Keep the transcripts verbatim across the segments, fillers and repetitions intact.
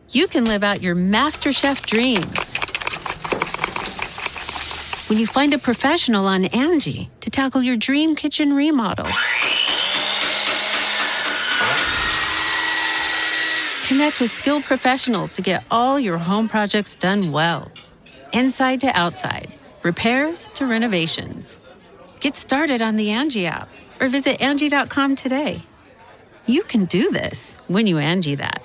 you can live out your MasterChef dreams when you find a professional on Angie to tackle your dream kitchen remodel. Connect with skilled professionals to get all your home projects done well. Inside to outside, repairs to renovations. Get started on the Angie app or visit Angie dot com today. You can do this when you Angie that.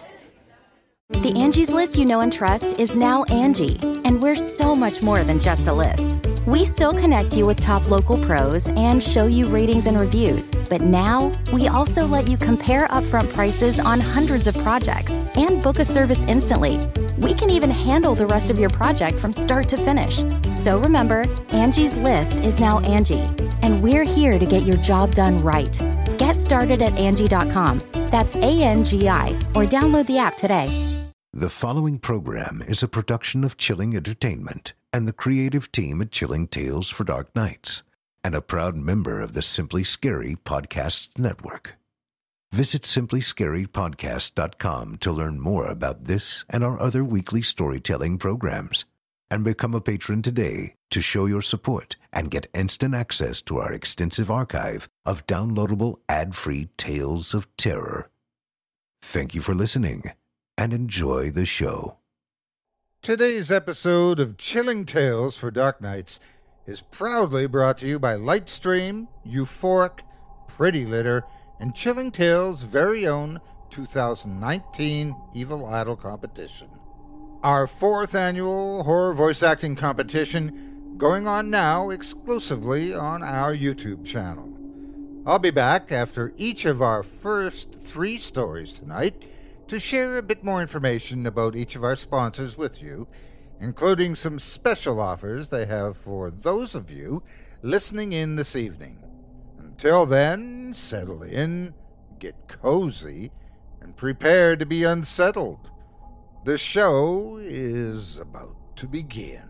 The Angie's List you know and trust is now Angie, and we're so much more than just a list. We still connect you with top local pros and show you ratings and reviews, but now we also let you compare upfront prices on hundreds of projects and book a service instantly. We can even handle the rest of your project from start to finish. So remember, Angie's List is now Angie, and we're here to get your job done right. Get started at Angie dot com. That's A N G I, or download the app today. The following program is a production of Chilling Entertainment and the creative team at Chilling Tales for Dark Nights, and a proud member of the Simply Scary Podcasts Network. Visit simply scary podcast dot com to learn more about this and our other weekly storytelling programs, and become a patron today to show your support and get instant access to our extensive archive of downloadable ad-free tales of terror. Thank you for listening, and enjoy the show. Today's episode of Chilling Tales for Dark Nights is proudly brought to you by Lightstream, Euphoric, Pretty Litter, and Chilling Tales' very own two thousand nineteen Evil Idol competition. Our fourth annual horror voice acting competition going on now exclusively on our YouTube channel. I'll be back after each of our first three stories tonight to share a bit more information about each of our sponsors with you, including some special offers they have for those of you listening in this evening. Until then, settle in, get cozy, and prepare to be unsettled. The show is about to begin.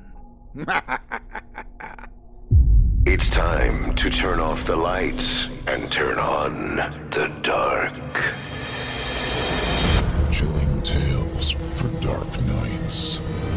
It's time to turn off the lights and turn on the dark. Chilling Tales for Dark Nights.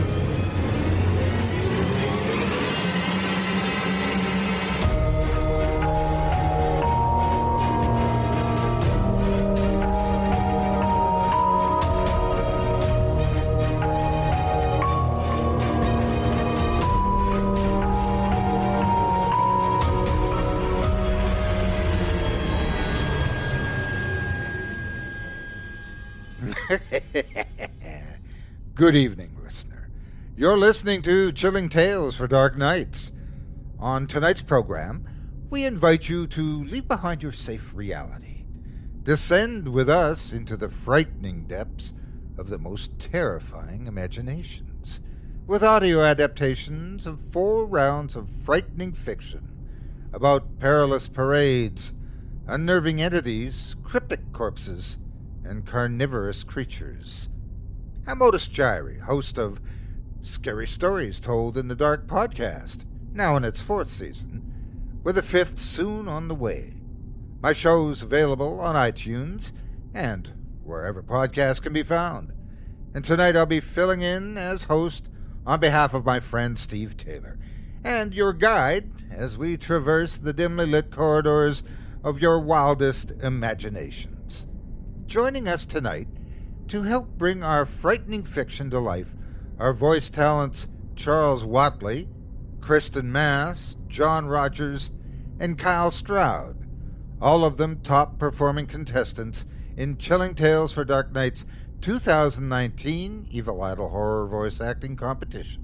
Good evening, listener. You're listening to Chilling Tales for Dark Nights. On tonight's program, we invite you to leave behind your safe reality. Descend with us into the frightening depths of the most terrifying imaginations, with audio adaptations of four rounds of frightening fiction about perilous parades, unnerving entities, cryptic corpses, and carnivorous creatures. I'm Otis Gyrie, host of Scary Stories Told in the Dark podcast, now in its fourth season, with a fifth soon on the way. My show's available on iTunes and wherever podcasts can be found. And tonight I'll be filling in as host on behalf of my friend Steve Taylor, and your guide as we traverse the dimly lit corridors of your wildest imaginations. Joining us tonight to help bring our frightening fiction to life are voice talents Charles Watley, Kristen Mass, John Rogers, and Kyle Stroud, all of them top-performing contestants in Chilling Tales for Dark Nights' two thousand nineteen Evil Idol Horror Voice Acting Competition.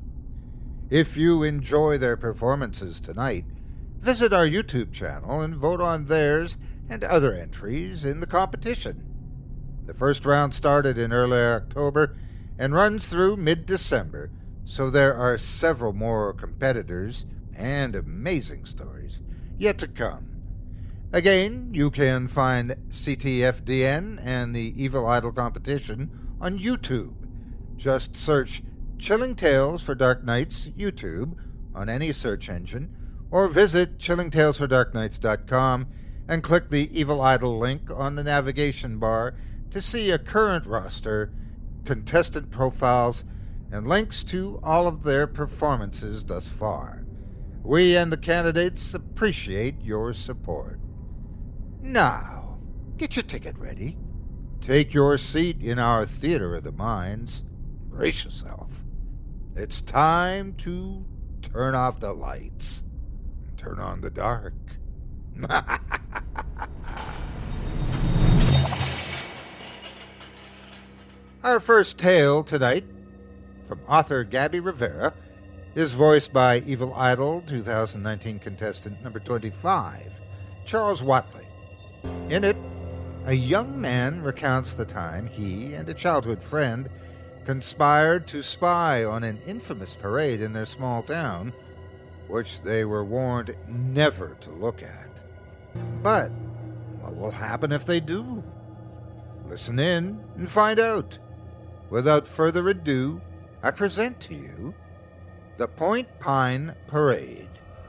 If you enjoy their performances tonight, visit our YouTube channel and vote on theirs and other entries in the competition. The first round started in early October and runs through mid-December, so there are several more competitors and amazing stories yet to come. Again, you can find C T F D N and the Evil Idol competition on YouTube. Just search Chilling Tales for Dark Nights YouTube on any search engine, or visit chilling tales for dark nights dot com and click the Evil Idol link on the navigation bar to see a current roster contestant profiles, and links to all of their performances thus far. We and the candidates appreciate your support. Now, get your ticket ready. Take your seat in our Theater of the Minds. Brace yourself. It's time to turn off the lights and turn on the dark. Our first tale tonight, from author Gabby Rivera, is voiced by Evil Idol twenty nineteen contestant number twenty-five, Charles Watley. In it, a young man recounts the time he and a childhood friend conspired to spy on an infamous parade in their small town, which they were warned never to look at. But what will happen if they do? Listen in and find out. Without further ado, I present to you the Point Pine Parade.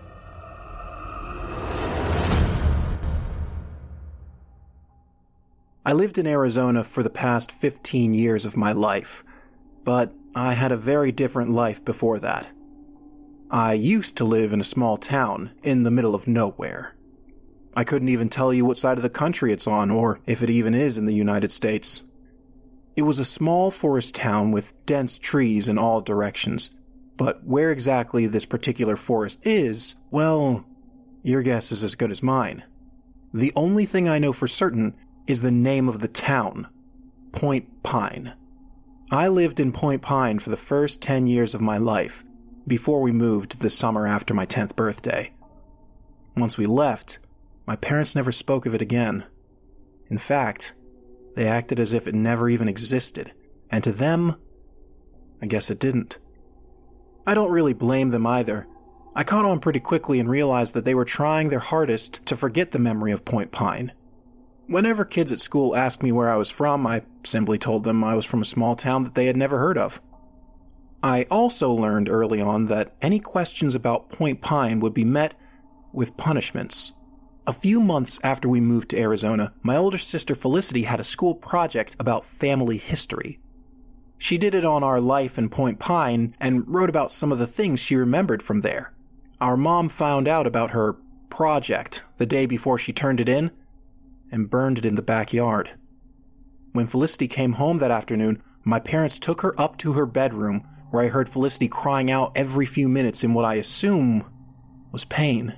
I lived in Arizona for the past fifteen years of my life, but I had a very different life before that. I used to live in a small town in the middle of nowhere. I couldn't even tell you what side of the country it's on, or if it even is in the United States. It was a small forest town with dense trees in all directions, but where exactly this particular forest is, well, your guess is as good as mine. The only thing I know for certain is the name of the town, Point Pine. I lived in Point Pine for the first ten years of my life, before we moved the summer after my tenth birthday. Once we left, my parents never spoke of it again. In fact, they acted as if it never even existed, and to them, I guess it didn't. I don't really blame them either. I caught on pretty quickly and realized that they were trying their hardest to forget the memory of Point Pine. Whenever kids at school asked me where I was from, I simply told them I was from a small town that they had never heard of. I also learned early on that any questions about Point Pine would be met with punishments. A few months after we moved to Arizona, my older sister Felicity had a school project about family history. She did it on our life in Point Pine and wrote about some of the things she remembered from there. Our mom found out about her project the day before she turned it in and burned it in the backyard. When Felicity came home that afternoon, my parents took her up to her bedroom, where I heard Felicity crying out every few minutes in what I assume was pain.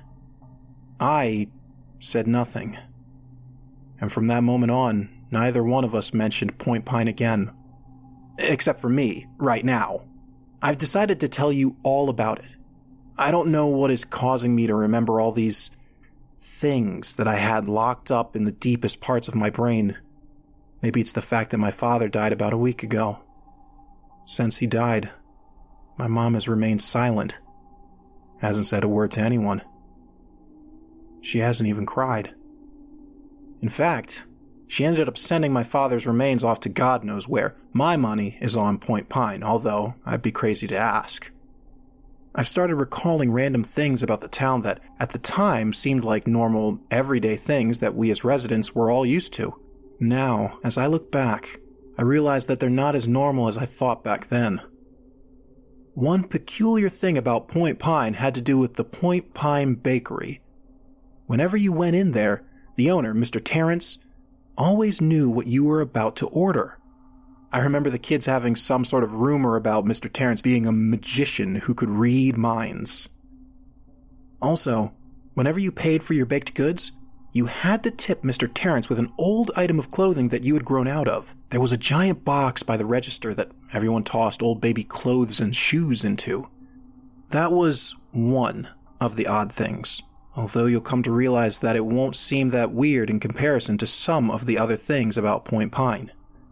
I said nothing. And from that moment on, neither one of us mentioned Point Pine again. Except for me, right now. I've decided to tell you all about it. I don't know what is causing me to remember all these things that I had locked up in the deepest parts of my brain. Maybe it's the fact that my father died about a week ago. Since he died, my mom has remained silent, hasn't said a word to anyone. She hasn't even cried. In fact, she ended up sending my father's remains off to God knows where. My money is on Point Pine, although I'd be crazy to ask. I've started recalling random things about the town that, at the time, seemed like normal, everyday things that we as residents were all used to. Now, as I look back, I realize that they're not as normal as I thought back then. One peculiar thing about Point Pine had to do with the Point Pine Bakery. Whenever you went in there, the owner, Mister Terrence, always knew what you were about to order. I remember the kids having some sort of rumor about Mister Terrence being a magician who could read minds. Also, whenever you paid for your baked goods, you had to tip Mister Terrence with an old item of clothing that you had grown out of. There was a giant box by the register that everyone tossed old baby clothes and shoes into. That was one of the odd things, although you'll come to realize that it won't seem that weird in comparison to some of the other things about Point Pine.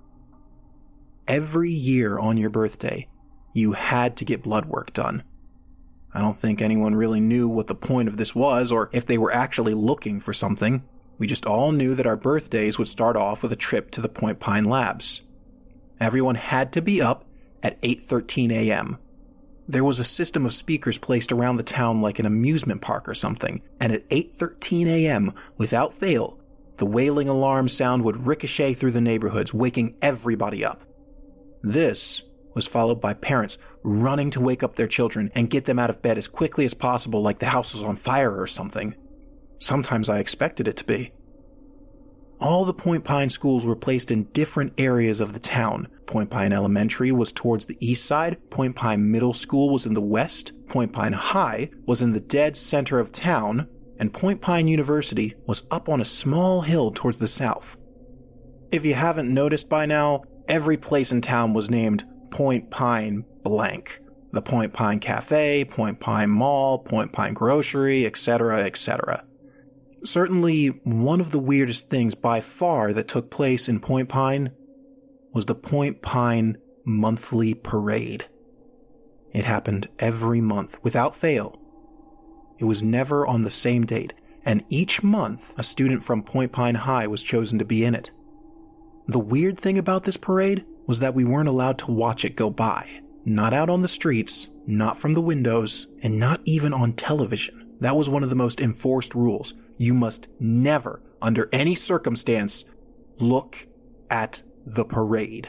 Every year on your birthday, you had to get blood work done. I don't think anyone really knew what the point of this was, or if they were actually looking for something. We just all knew that our birthdays would start off with a trip to the Point Pine Labs. Everyone had to be up at eight thirteen a.m. There was a system of speakers placed around the town like an amusement park or something, and at eight thirteen a.m., without fail, the wailing alarm sound would ricochet through the neighborhoods, waking everybody up. This was followed by parents running to wake up their children and get them out of bed as quickly as possible, like the house was on fire or something. Sometimes I expected it to be. All the Point Pine schools were placed in different areas of the town. Point Pine Elementary was towards the east side, Point Pine Middle School was in the west, Point Pine High was in the dead center of town, and Point Pine University was up on a small hill towards the south. If you haven't noticed by now, every place in town was named Point Pine blank. The Point Pine Cafe, Point Pine Mall, Point Pine Grocery, et cetera, et cetera. Certainly, one of the weirdest things by far that took place in Point Pine was the Point Pine Monthly Parade. It happened every month, without fail. It was never on the same date, and each month a student from Point Pine High was chosen to be in it. The weird thing about this parade was that we weren't allowed to watch it go by. Not out on the streets, not from the windows, and not even on television. That was one of the most enforced rules. You must never, under any circumstance, look at the parade.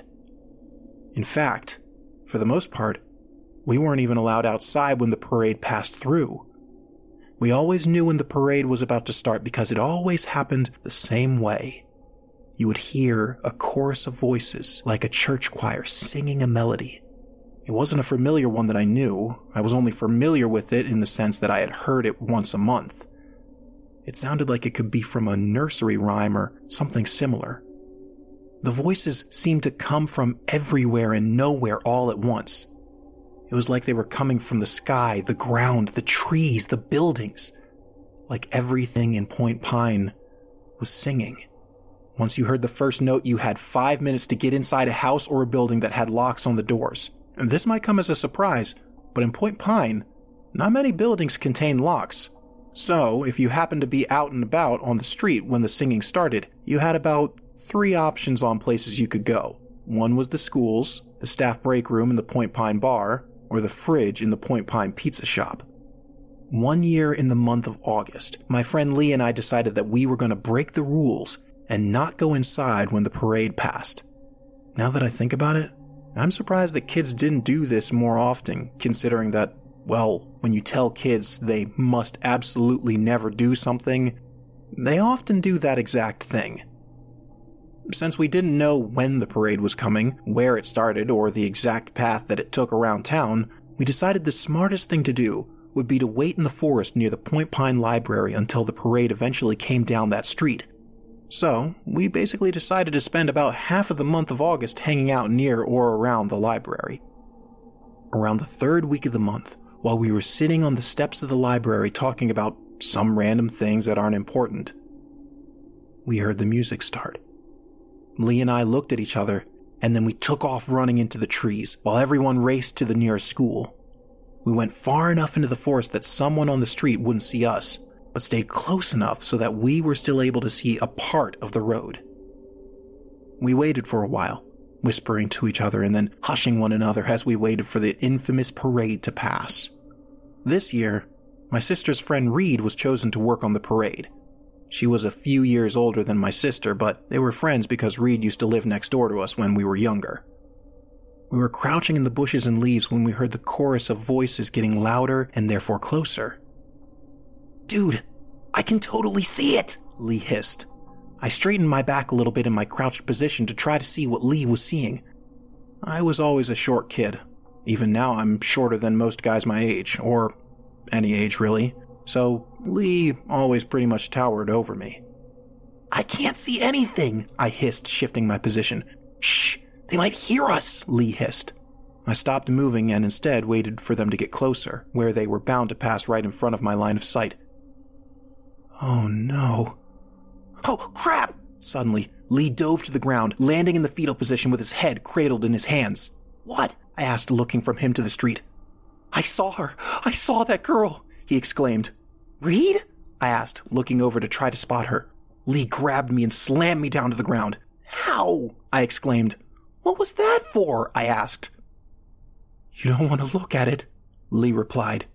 In fact, for the most part, we weren't even allowed outside when the parade passed through. We always knew when the parade was about to start because it always happened the same way. You would hear a chorus of voices like a church choir singing a melody. It wasn't a familiar one that I knew. I was only familiar with it in the sense that I had heard it once a month. It sounded like it could be from a nursery rhyme or something similar. The voices seemed to come from everywhere and nowhere all at once. It was like they were coming from the sky, the ground, the trees, the buildings. Like everything in Point Pine was singing. Once you heard the first note, you had five minutes to get inside a house or a building that had locks on the doors. And this might come as a surprise, but in Point Pine, not many buildings contain locks. So, if you happened to be out and about on the street when the singing started, you had about three options on places you could go. One was the schools, the staff break room in the Point Pine bar, or the fridge in the Point Pine pizza shop. One year in the month of August, my friend Lee and I decided that we were going to break the rules and not go inside when the parade passed. Now that I think about it, I'm surprised that kids didn't do this more often, considering that, well, when you tell kids they must absolutely never do something, they often do that exact thing. Since we didn't know when the parade was coming, where it started, or the exact path that it took around town, we decided the smartest thing to do would be to wait in the forest near the Point Pine Library until the parade eventually came down that street. So, we basically decided to spend about half of the month of August hanging out near or around the library. Around the third week of the month, while we were sitting on the steps of the library talking about some random things that aren't important, we heard the music start. Lee and I looked at each other, and then we took off running into the trees while everyone raced to the nearest school. We went far enough into the forest that someone on the street wouldn't see us, but stayed close enough so that we were still able to see a part of the road. We waited for a while, whispering to each other and then hushing one another as we waited for the infamous parade to pass. This year, my sister's friend Reed was chosen to work on the parade. She was a few years older than my sister, but they were friends because Reed used to live next door to us when we were younger. We were crouching in the bushes and leaves when we heard the chorus of voices getting louder and therefore closer. "Dude, I can totally see it," Lee hissed. I straightened my back a little bit in my crouched position to try to see what Lee was seeing. I was always a short kid. Even now I'm shorter than most guys my age, or any age really, so Lee always pretty much towered over me. "I can't see anything," I hissed, shifting my position. "Shh, they might hear us," Lee hissed. I stopped moving and instead waited for them to get closer, where they were bound to pass right in front of my line of sight. Oh no. "Oh, crap!" Suddenly, Lee dove to the ground, landing in the fetal position with his head cradled in his hands. "What?" I asked, looking from him to the street. "I saw her! I saw that girl!" he exclaimed. "Reed?" I asked, looking over to try to spot her. Lee grabbed me and slammed me down to the ground. "Ow!" I exclaimed. "What was that for?" I asked. "You don't want to look at it," Lee replied.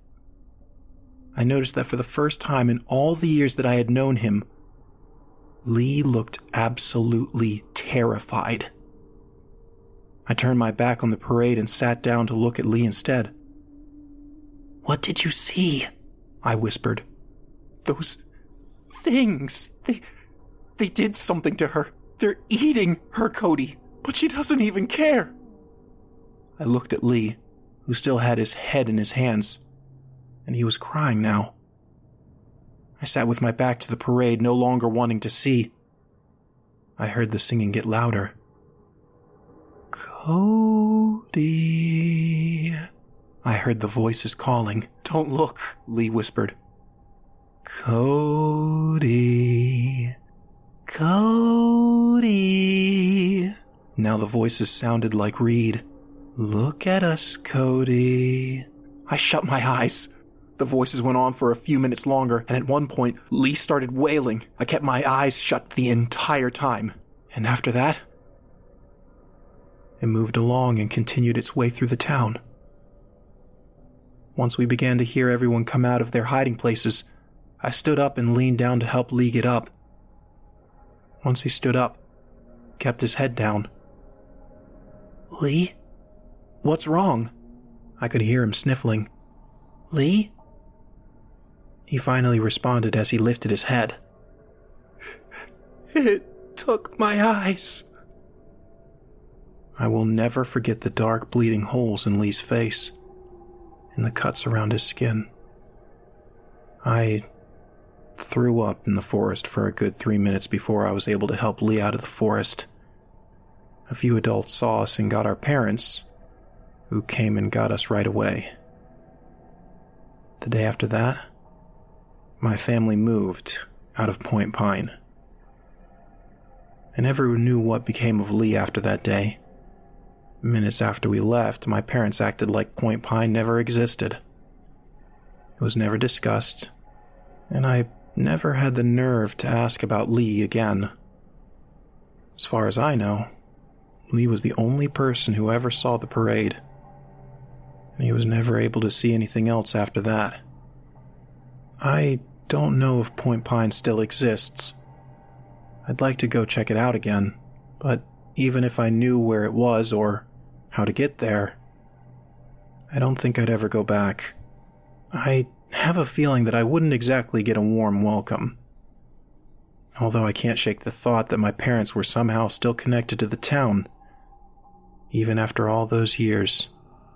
I noticed that for the first time in all the years that I had known him, Lee looked absolutely terrified. I turned my back on the parade and sat down to look at Lee instead. "What did you see?" I whispered. "Those things. They, they did something to her. They're eating her, Cody, but she doesn't even care." I looked at Lee, who still had his head in his hands, and he was crying now. I sat with my back to the parade, no longer wanting to see. I heard the singing get louder. "Cody," I heard the voices calling. "Don't look," Lee whispered. "Cody, Cody." Now the voices sounded like Reed. "Look at us, Cody." I shut my eyes. The voices went on for a few minutes longer, and at one point, Lee started wailing. I kept my eyes shut the entire time. And after that, it moved along and continued its way through the town. Once we began to hear everyone come out of their hiding places, I stood up and leaned down to help Lee get up. Once he stood up, kept his head down. "Lee? What's wrong?" I could hear him sniffling. "Lee?" He finally responded as he lifted his head. "It took my eyes." I will never forget the dark bleeding holes in Lee's face and the cuts around his skin. I threw up in the forest for a good three minutes before I was able to help Lee out of the forest. A few adults saw us and got our parents, who came and got us right away. The day after that, my family moved out of Point Pine. I never knew what became of Lee after that day. Minutes after we left, my parents acted like Point Pine never existed. It was never discussed, and I never had the nerve to ask about Lee again. As far as I know, Lee was the only person who ever saw the parade, and he was never able to see anything else after that. I don't know if Point Pine still exists. I'd like to go check it out again, but even if I knew where it was or how to get there, I don't think I'd ever go back. I have a feeling that I wouldn't exactly get a warm welcome. Although I can't shake the thought that my parents were somehow still connected to the town, even after all those years.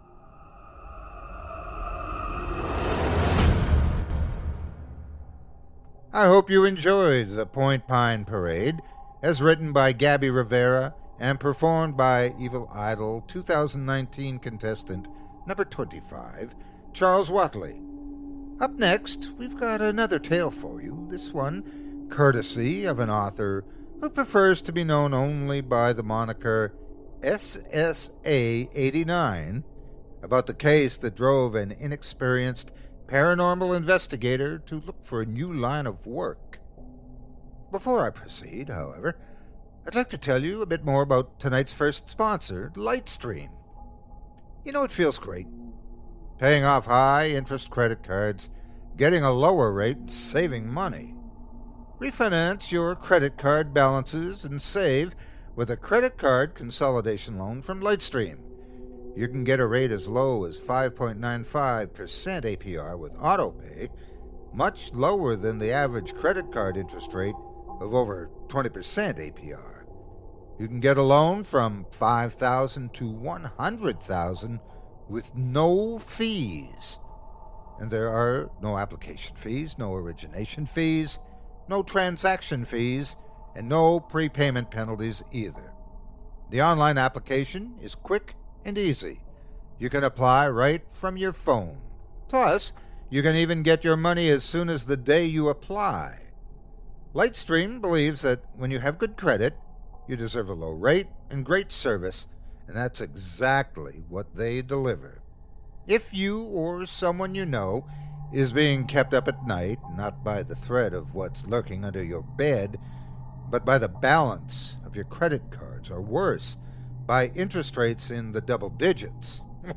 I hope you enjoyed the Point Pine Parade, as written by Gabby Rivera and performed by Evil Idol two thousand nineteen contestant number twenty-five, Charles Watley. Up next, we've got another tale for you, this one courtesy of an author who prefers to be known only by the moniker S S A eighty-nine, about the case that drove an inexperienced paranormal investigator to look for a new line of work. Before I proceed, however, I'd like to tell you a bit more about tonight's first sponsor, Lightstream. You know, it feels great. Paying off high-interest credit cards, getting a lower rate, and saving money. Refinance your credit card balances and save with a credit card consolidation loan from Lightstream. You can get a rate as low as five point nine five percent A P R with AutoPay, much lower than the average credit card interest rate of over twenty percent A P R. You can get a loan from five thousand dollars to one hundred thousand dollars with no fees. And there are no application fees, no origination fees, no transaction fees, and no prepayment penalties either. The online application is quick and easy. You can apply right from your phone. Plus, you can even get your money as soon as the day you apply. Lightstream believes that when you have good credit, you deserve a low rate and great service, and that's exactly what they deliver. If you or someone you know is being kept up at night, not by the threat of what's lurking under your bed, but by the balance of your credit cards, or worse, by interest rates in the double digits.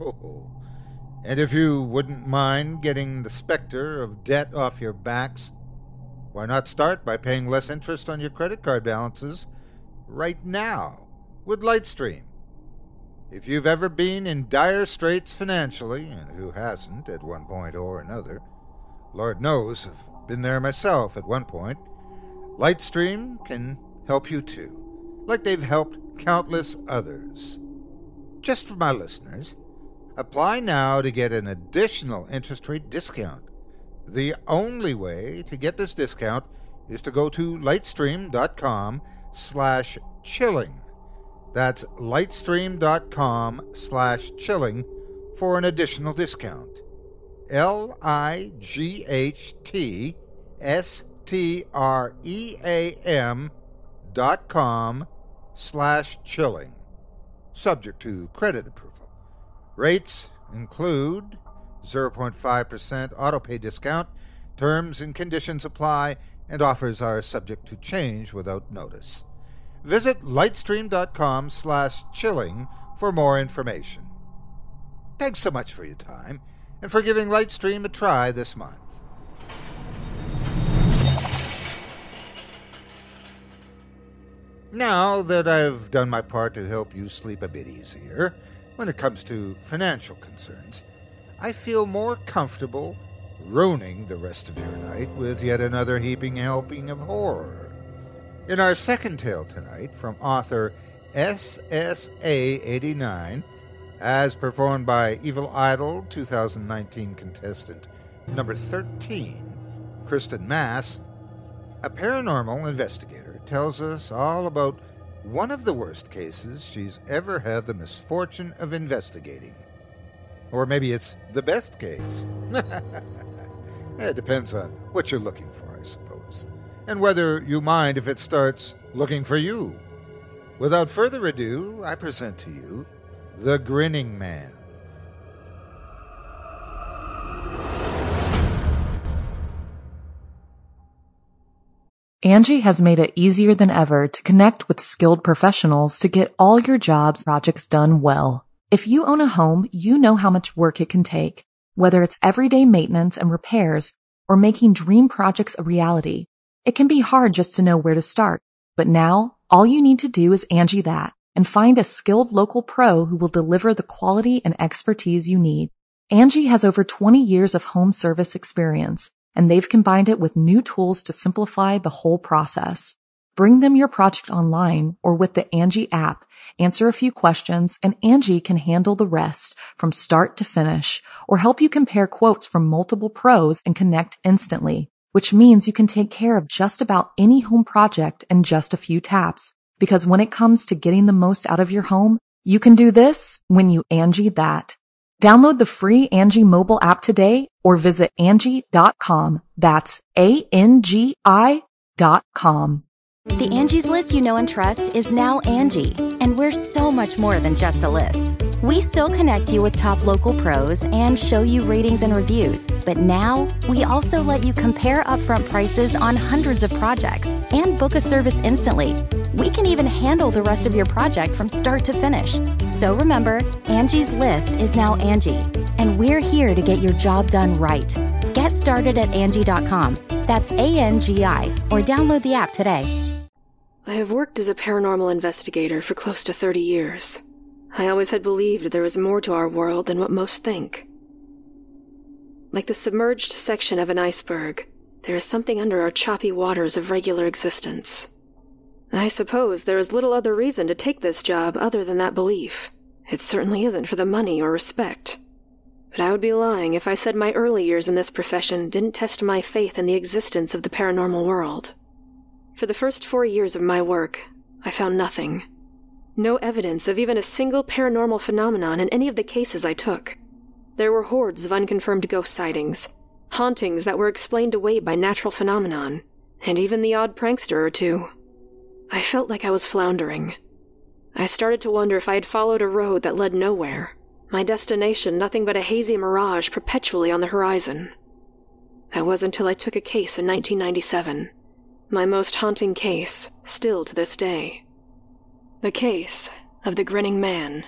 And if you wouldn't mind getting the specter of debt off your backs, why not start by paying less interest on your credit card balances right now with Lightstream? If you've ever been in dire straits financially, and who hasn't at one point or another, Lord knows I've been there myself at one point, Lightstream can help you too, like they've helped countless others. Just for my listeners, apply now to get an additional interest rate discount. The only way to get this discount is to go to lightstream.com slash chilling. That's lightstream.com slash chilling for an additional discount. L I G H T S T R E A M dot com slash chilling. Subject to credit approval. Rates include zero point five percent autopay discount. Terms and conditions apply, and offers are subject to change without notice. Visit lightstream.com slash chilling for more information. Thanks so much for your time, and for giving Lightstream a try this month. Now that I've done my part to help you sleep a bit easier when it comes to financial concerns, I feel more comfortable ruining the rest of your night with yet another heaping helping of horror. In our second tale tonight, from author S S A eighty-nine, as performed by Evil Idol two thousand nineteen contestant number thirteen, Kristen Mass, a paranormal investigator tells us all about one of the worst cases she's ever had the misfortune of investigating. Or maybe it's the best case. It depends on what you're looking for, I suppose, and whether you mind if it starts looking for you. Without further ado, I present to you The Grinning Man. Angie has made it easier than ever to connect with skilled professionals to get all your jobs projects done well. If you own a home, you know how much work it can take, whether it's everyday maintenance and repairs or making dream projects a reality. It can be hard just to know where to start, but now all you need to do is Angie that and find a skilled local pro who will deliver the quality and expertise you need. Angie has over twenty years of home service experience, and they've combined it with new tools to simplify the whole process. Bring them your project online or with the Angie app, answer a few questions, and Angie can handle the rest from start to finish, or help you compare quotes from multiple pros and connect instantly, which means you can take care of just about any home project in just a few taps. Because when it comes to getting the most out of your home, you can do this when you Angie that. Download the free Angie mobile app today or visit Angie dot com. That's A N G I dot com. The Angie's List you know and trust is now Angie, and we're so much more than just a list. We still connect you with top local pros and show you ratings and reviews, but now we also let you compare upfront prices on hundreds of projects and book a service instantly. We can even handle the rest of your project from start to finish. So remember, Angie's List is now Angie, and we're here to get your job done right. Get started at Angie dot com. That's A N G I, or download the app today. I have worked as a paranormal investigator for close to thirty years. I always had believed there was more to our world than what most think. Like the submerged section of an iceberg, there is something under our choppy waters of regular existence. I suppose there is little other reason to take this job other than that belief. It certainly isn't for the money or respect. But I would be lying if I said my early years in this profession didn't test my faith in the existence of the paranormal world. For the first four years of my work, I found nothing. No evidence of even a single paranormal phenomenon in any of the cases I took. There were hordes of unconfirmed ghost sightings, hauntings that were explained away by natural phenomenon, and even the odd prankster or two. I felt like I was floundering. I started to wonder if I had followed a road that led nowhere, my destination nothing but a hazy mirage perpetually on the horizon. That was until I took a case in nineteen ninety-seven. My most haunting case, still to this day. The case of the Grinning Man.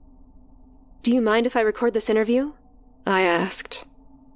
Do you mind if I record this interview? I asked.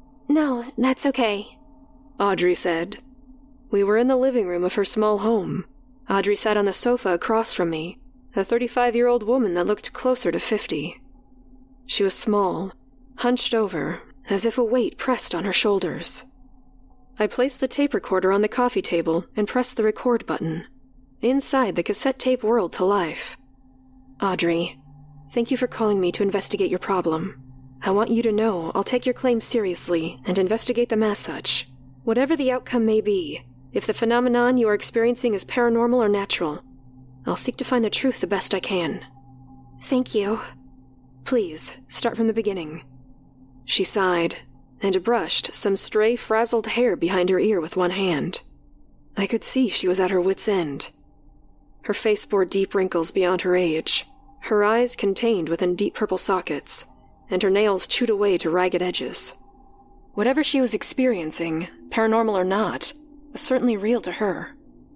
No, that's okay, Audrey said. We were in the living room of her small home. Audrey sat on the sofa across from me, A thirty-five-year-old woman that looked closer to fifty. She was small, hunched over, as if a weight pressed on her shoulders. I placed the tape recorder on the coffee table and pressed the record button. Inside, the cassette tape whirled to life. Audrey, thank you for calling me to investigate your problem. I want you to know I'll take your claim seriously and investigate them as such. Whatever the outcome may be, if the phenomenon you are experiencing is paranormal or natural, I'll seek to find the truth the best I can. Thank you. Please, start from the beginning. She sighed and brushed some stray frazzled hair behind her ear with one hand. I could see she was at her wit's end. Her face bore deep wrinkles beyond her age, her eyes contained within deep purple sockets, and her nails chewed away to ragged edges. Whatever she was experiencing, paranormal or not, was certainly real to her.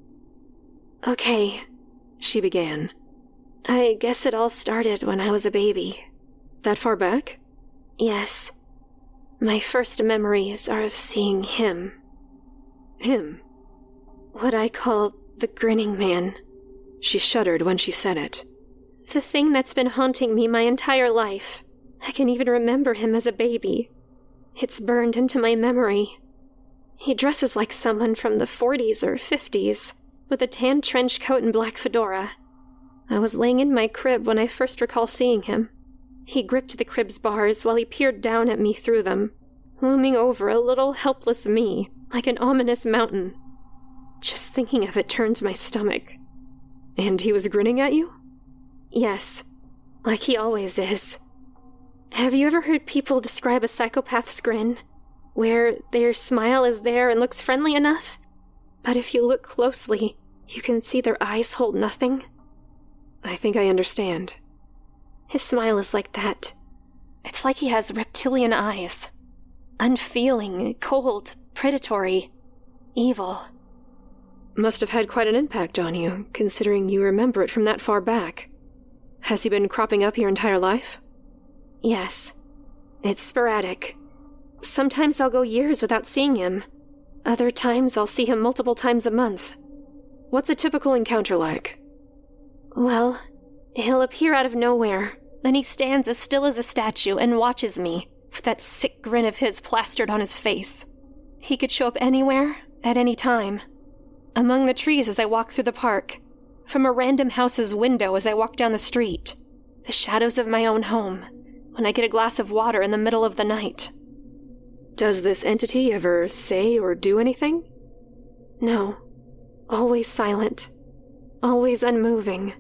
Okay, she began. I guess it all started when I was a baby. That far back? Yes. My first memories are of seeing him. Him? What I call the grinning man. She shuddered when she said it. The thing that's been haunting me my entire life. I can even remember him as a baby. It's burned into my memory. He dresses like someone from the forties or fifties, with a tan trench coat and black fedora. I was laying in my crib when I first recall seeing him. He gripped the crib's bars while he peered down at me through them, looming over a little helpless me, like an ominous mountain. Just thinking of it turns my stomach. And he was grinning at you? Yes, like he always is. Have you ever heard people describe a psychopath's grin, where their smile is there and looks friendly enough, but if you look closely, you can see their eyes hold nothing? I think I understand. His smile is like that. It's like he has reptilian eyes. Unfeeling, cold, predatory, evil. Must have had quite an impact on you, considering you remember it from that far back. Has he been cropping up your entire life? Yes. It's sporadic. Sometimes I'll go years without seeing him. Other times I'll see him multiple times a month. What's a typical encounter like? Well, he'll appear out of nowhere. Then he stands as still as a statue and watches me, with that sick grin of his plastered on his face. He could show up anywhere, at any time. Among the trees as I walk through the park. From a random house's window as I walk down the street. The shadows of my own home. When I get a glass of water in the middle of the night. Does this entity ever say or do anything? No. Always silent. Always unmoving.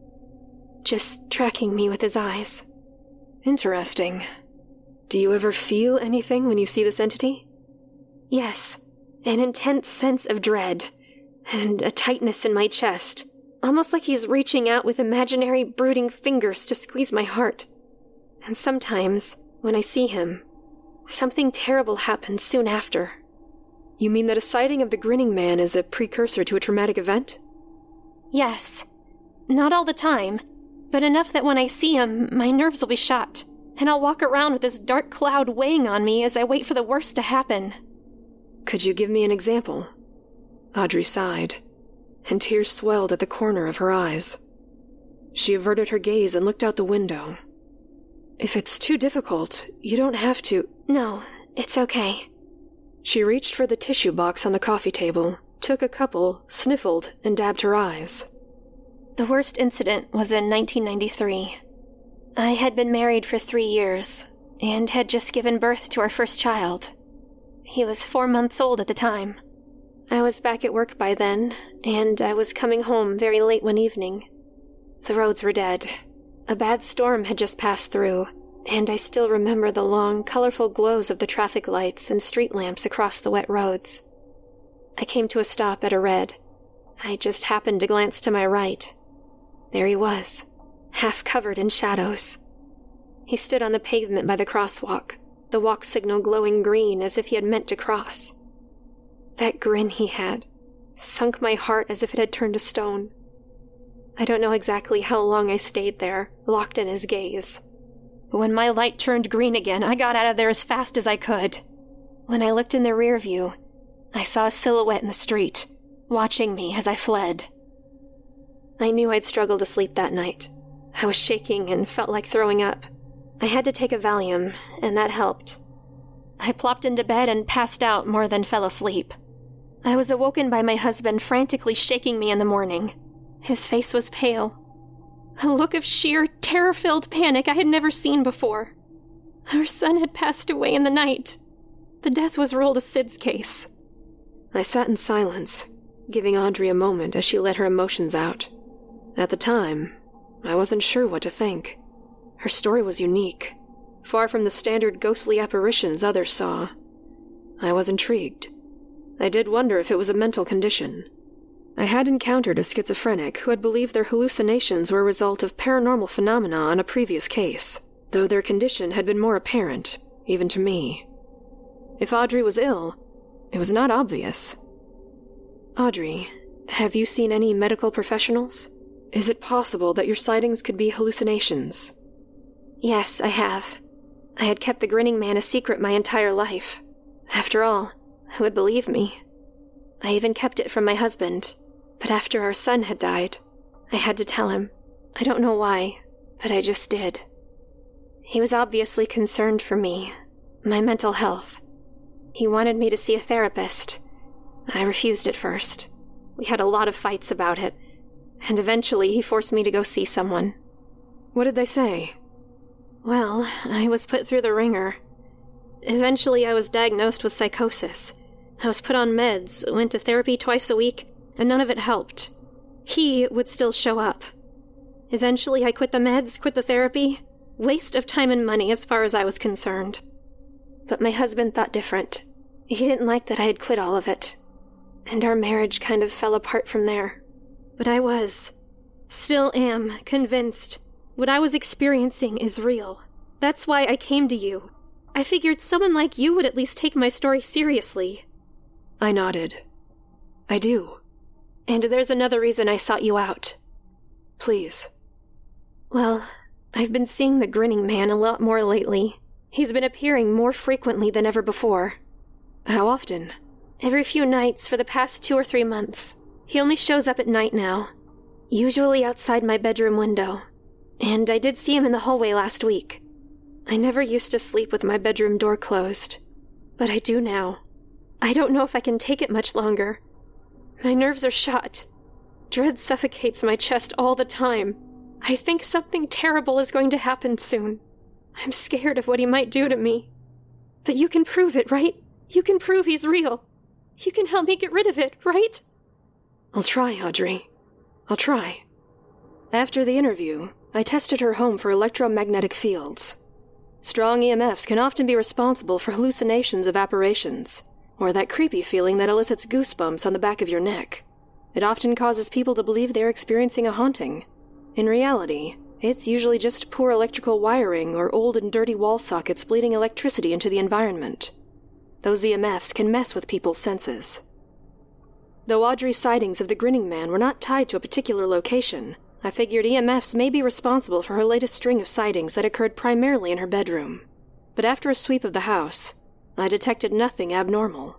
Just tracking me with his eyes. Interesting. Do you ever feel anything when you see this entity? Yes. An intense sense of dread. And a tightness in my chest. Almost like he's reaching out with imaginary brooding fingers to squeeze my heart. And sometimes, when I see him, something terrible happens soon after. You mean that a sighting of the grinning man is a precursor to a traumatic event? Yes. Not all the time, but enough that when I see him, my nerves will be shot, and I'll walk around with this dark cloud weighing on me as I wait for the worst to happen. Could you give me an example? Audrey sighed, and tears swelled at the corner of her eyes. She averted her gaze and looked out the window. If it's too difficult, you don't have to... No, it's okay. She reached for the tissue box on the coffee table, took a couple, sniffled, and dabbed her eyes. The worst incident was in nineteen ninety-three. I had been married for three years, and had just given birth to our first child. He was four months old at the time. I was back at work by then, and I was coming home very late one evening. The roads were dead. A bad storm had just passed through, and I still remember the long, colorful glows of the traffic lights and street lamps across the wet roads. I came to a stop at a red. I just happened to glance to my right. There he was, half covered in shadows. He stood on the pavement by the crosswalk, the walk signal glowing green as if he had meant to cross. That grin he had sunk my heart as if it had turned to stone. I don't know exactly how long I stayed there, locked in his gaze. But when my light turned green again, I got out of there as fast as I could. When I looked in the rear view, I saw a silhouette in the street, watching me as I fled. I knew I'd struggle to sleep that night. I was shaking and felt like throwing up. I had to take a Valium, and that helped. I plopped into bed and passed out more than fell asleep. I was awoken by my husband frantically shaking me in the morning. His face was pale. A look of sheer, terror-filled panic I had never seen before. Our son had passed away in the night. The death was ruled a S I D S case. I sat in silence, giving Audrey a moment as she let her emotions out. At the time, I wasn't sure what to think. Her story was unique, far from the standard ghostly apparitions others saw. I was intrigued. I did wonder if it was a mental condition. I had encountered a schizophrenic who had believed their hallucinations were a result of paranormal phenomena on a previous case, though their condition had been more apparent, even to me. If Audrey was ill, it was not obvious. Audrey, have you seen any medical professionals? Is it possible that your sightings could be hallucinations? Yes, I have. I had kept the Grinning Man a secret my entire life. After all, who would believe me? I even kept it from my husband, but after our son had died, I had to tell him. I don't know why, but I just did. He was obviously concerned for me, my mental health. He wanted me to see a therapist. I refused at first. We had a lot of fights about it, and eventually he forced me to go see someone. What did they say? Well, I was put through the ringer. Eventually I was diagnosed with psychosis. I was put on meds, went to therapy twice a week, and none of it helped. He would still show up. Eventually I quit the meds, quit the therapy. Waste of time and money as far as I was concerned. But my husband thought different. He didn't like that I had quit all of it. And our marriage kind of fell apart from there. But I was, still am, convinced what I was experiencing is real. That's why I came to you. I figured someone like you would at least take my story seriously. I nodded. I do. And there's another reason I sought you out. Please. Well, I've been seeing the Grinning Man a lot more lately. He's been appearing more frequently than ever before. How often? Every few nights for the past two or three months. He only shows up at night now. Usually outside my bedroom window. And I did see him in the hallway last week. I never used to sleep with my bedroom door closed. But I do now. I don't know if I can take it much longer. My nerves are shot. Dread suffocates my chest all the time. I think something terrible is going to happen soon. I'm scared of what he might do to me. But you can prove it, right? You can prove he's real. You can help me get rid of it, right? I'll try, Audrey. I'll try. After the interview, I tested her home for electromagnetic fields. Strong E M Fs can often be responsible for hallucinations of apparitions, or that creepy feeling that elicits goosebumps on the back of your neck. It often causes people to believe they're experiencing a haunting. In reality, it's usually just poor electrical wiring or old and dirty wall sockets bleeding electricity into the environment. Those E M Fs can mess with people's senses. Though Audrey's sightings of the Grinning Man were not tied to a particular location, I figured E M Fs may be responsible for her latest string of sightings that occurred primarily in her bedroom. But after a sweep of the house, I detected nothing abnormal.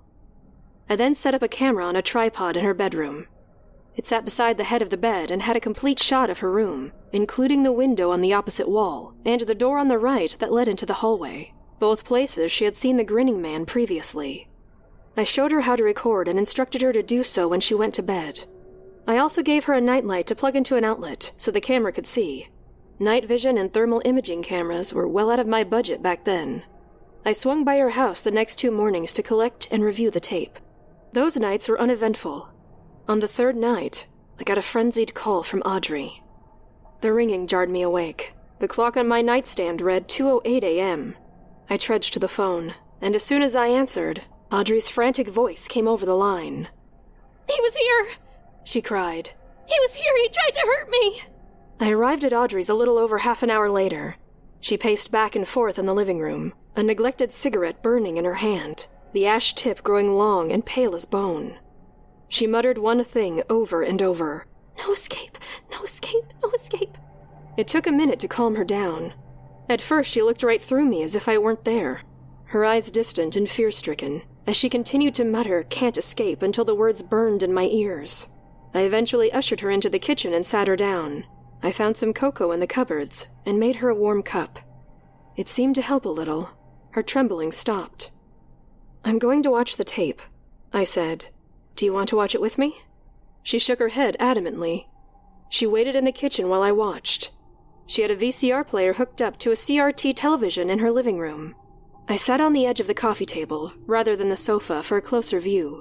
I then set up a camera on a tripod in her bedroom. It sat beside the head of the bed and had a complete shot of her room, including the window on the opposite wall and the door on the right that led into the hallway, both places she had seen the Grinning Man previously. I showed her how to record and instructed her to do so when she went to bed. I also gave her a nightlight to plug into an outlet so the camera could see. Night vision and thermal imaging cameras were well out of my budget back then. I swung by her house the next two mornings to collect and review the tape. Those nights were uneventful. On the third night, I got a frenzied call from Audrey. The ringing jarred me awake. The clock on my nightstand read two oh eight a.m. I trudged to the phone, and as soon as I answered, Audrey's frantic voice came over the line. "He was here!" she cried. "He was here! He tried to hurt me!" I arrived at Audrey's a little over half an hour later. She paced back and forth in the living room, a neglected cigarette burning in her hand, the ash tip growing long and pale as bone. She muttered one thing over and over. "No escape! No escape! No escape!" It took a minute to calm her down. At first she looked right through me as if I weren't there, her eyes distant and fear-stricken, as she continued to mutter "can't escape" until the words burned in my ears. I eventually ushered her into the kitchen and sat her down. I found some cocoa in the cupboards and made her a warm cup. It seemed to help a little. Her trembling stopped. "I'm going to watch the tape," I said. "Do you want to watch it with me?" She shook her head adamantly. She waited in the kitchen while I watched. She had a V C R player hooked up to a C R T television in her living room. I sat on the edge of the coffee table, rather than the sofa, for a closer view.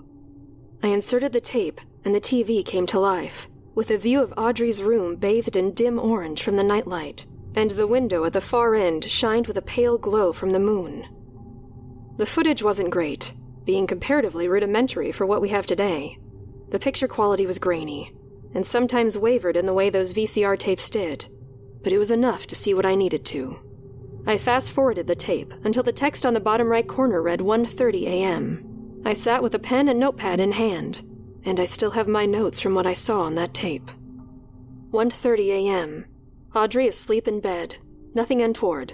I inserted the tape, and the T V came to life, with a view of Audrey's room bathed in dim orange from the nightlight, and the window at the far end shined with a pale glow from the moon. The footage wasn't great, being comparatively rudimentary for what we have today. The picture quality was grainy, and sometimes wavered in the way those V C R tapes did, but it was enough to see what I needed to. I fast-forwarded the tape until the text on the bottom right corner read one thirty a m I sat with a pen and notepad in hand, and I still have my notes from what I saw on that tape. one thirty a m Audrey asleep in bed, nothing untoward.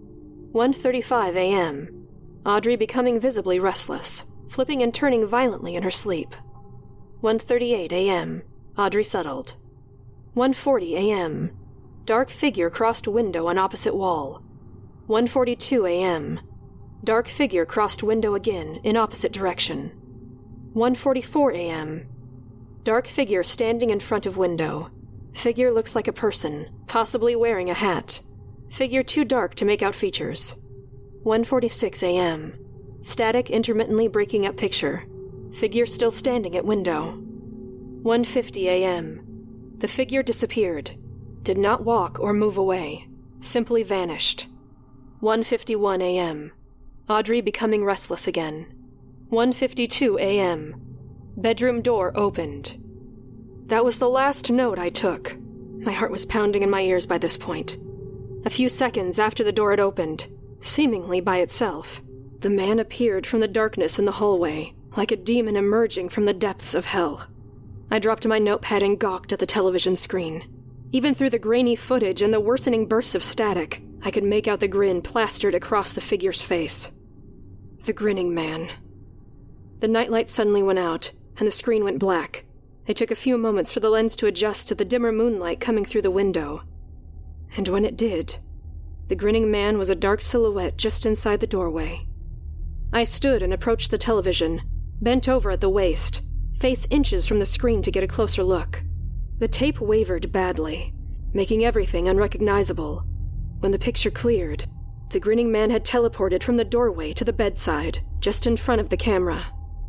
one thirty-five a m Audrey becoming visibly restless, flipping and turning violently in her sleep. one thirty-eight a m Audrey settled. one forty a m Dark figure crossed window on opposite wall. one forty-two a m Dark figure crossed window again in opposite direction. one forty-four a m Dark figure standing in front of window. Figure looks like a person, possibly wearing a hat. Figure too dark to make out features. one forty-six a m Static intermittently breaking up picture. Figure still standing at window. one fifty a m The figure disappeared. Did not walk or move away. Simply vanished. one fifty-one a m Audrey becoming restless again. one fifty-two a m Bedroom door opened. That was the last note I took. My heart was pounding in my ears by this point. A few seconds after the door had opened, seemingly by itself, the man appeared from the darkness in the hallway, like a demon emerging from the depths of hell. I dropped my notepad and gawked at the television screen. Even through the grainy footage and the worsening bursts of static, I could make out the grin plastered across the figure's face. The grinning man. The nightlight suddenly went out, and the screen went black. It took a few moments for the lens to adjust to the dimmer moonlight coming through the window. And when it did, the grinning man was a dark silhouette just inside the doorway. I stood and approached the television, bent over at the waist, face inches from the screen to get a closer look. The tape wavered badly, making everything unrecognizable. When the picture cleared, the grinning man had teleported from the doorway to the bedside, just in front of the camera.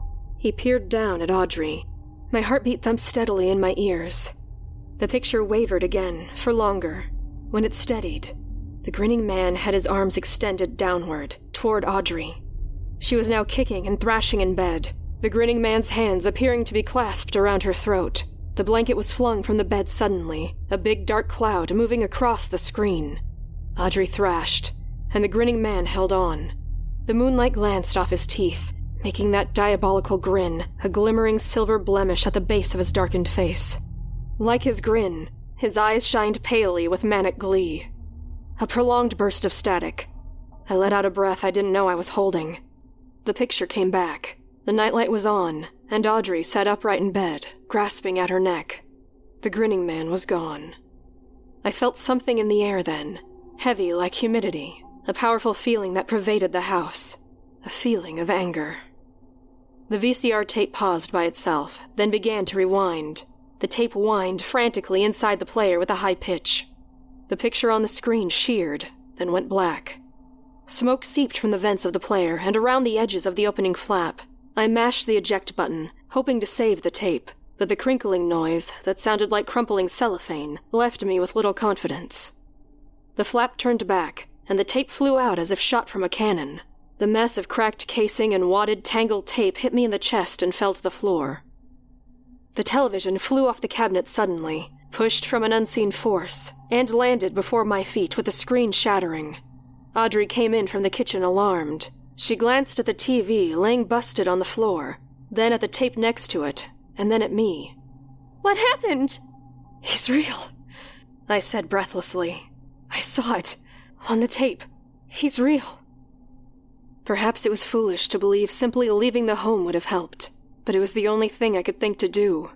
He peered down at Audrey. My heartbeat thumped steadily in my ears. The picture wavered again, for longer. When it steadied, the grinning man had his arms extended downward, toward Audrey. She was now kicking and thrashing in bed, the grinning man's hands appearing to be clasped around her throat. The blanket was flung from the bed suddenly, a big dark cloud moving across the screen. Audrey thrashed, and the grinning man held on. The moonlight glanced off his teeth, making that diabolical grin a glimmering silver blemish at the base of his darkened face. Like his grin, his eyes shined palely with manic glee. A prolonged burst of static. I let out a breath I didn't know I was holding. The picture came back. The nightlight was on, and Audrey sat upright in bed, grasping at her neck. The grinning man was gone. I felt something in the air then, heavy like humidity, a powerful feeling that pervaded the house, a feeling of anger. The V C R tape paused by itself, then began to rewind. The tape whined frantically inside the player with a high pitch. The picture on the screen sheared, then went black. Smoke seeped from the vents of the player and around the edges of the opening flap. I mashed the eject button, hoping to save the tape, but the crinkling noise, that sounded like crumpling cellophane, left me with little confidence. The flap turned back, and the tape flew out as if shot from a cannon. The mess of cracked casing and wadded, tangled tape hit me in the chest and fell to the floor. The television flew off the cabinet suddenly, pushed from an unseen force, and landed before my feet with the screen shattering. Audrey came in from the kitchen alarmed. She glanced at the T V laying busted on the floor, then at the tape next to it, and then at me. "What happened?" "He's real," I said breathlessly. "I saw it. On the tape. He's real." Perhaps it was foolish to believe simply leaving the home would have helped, but it was the only thing I could think to do.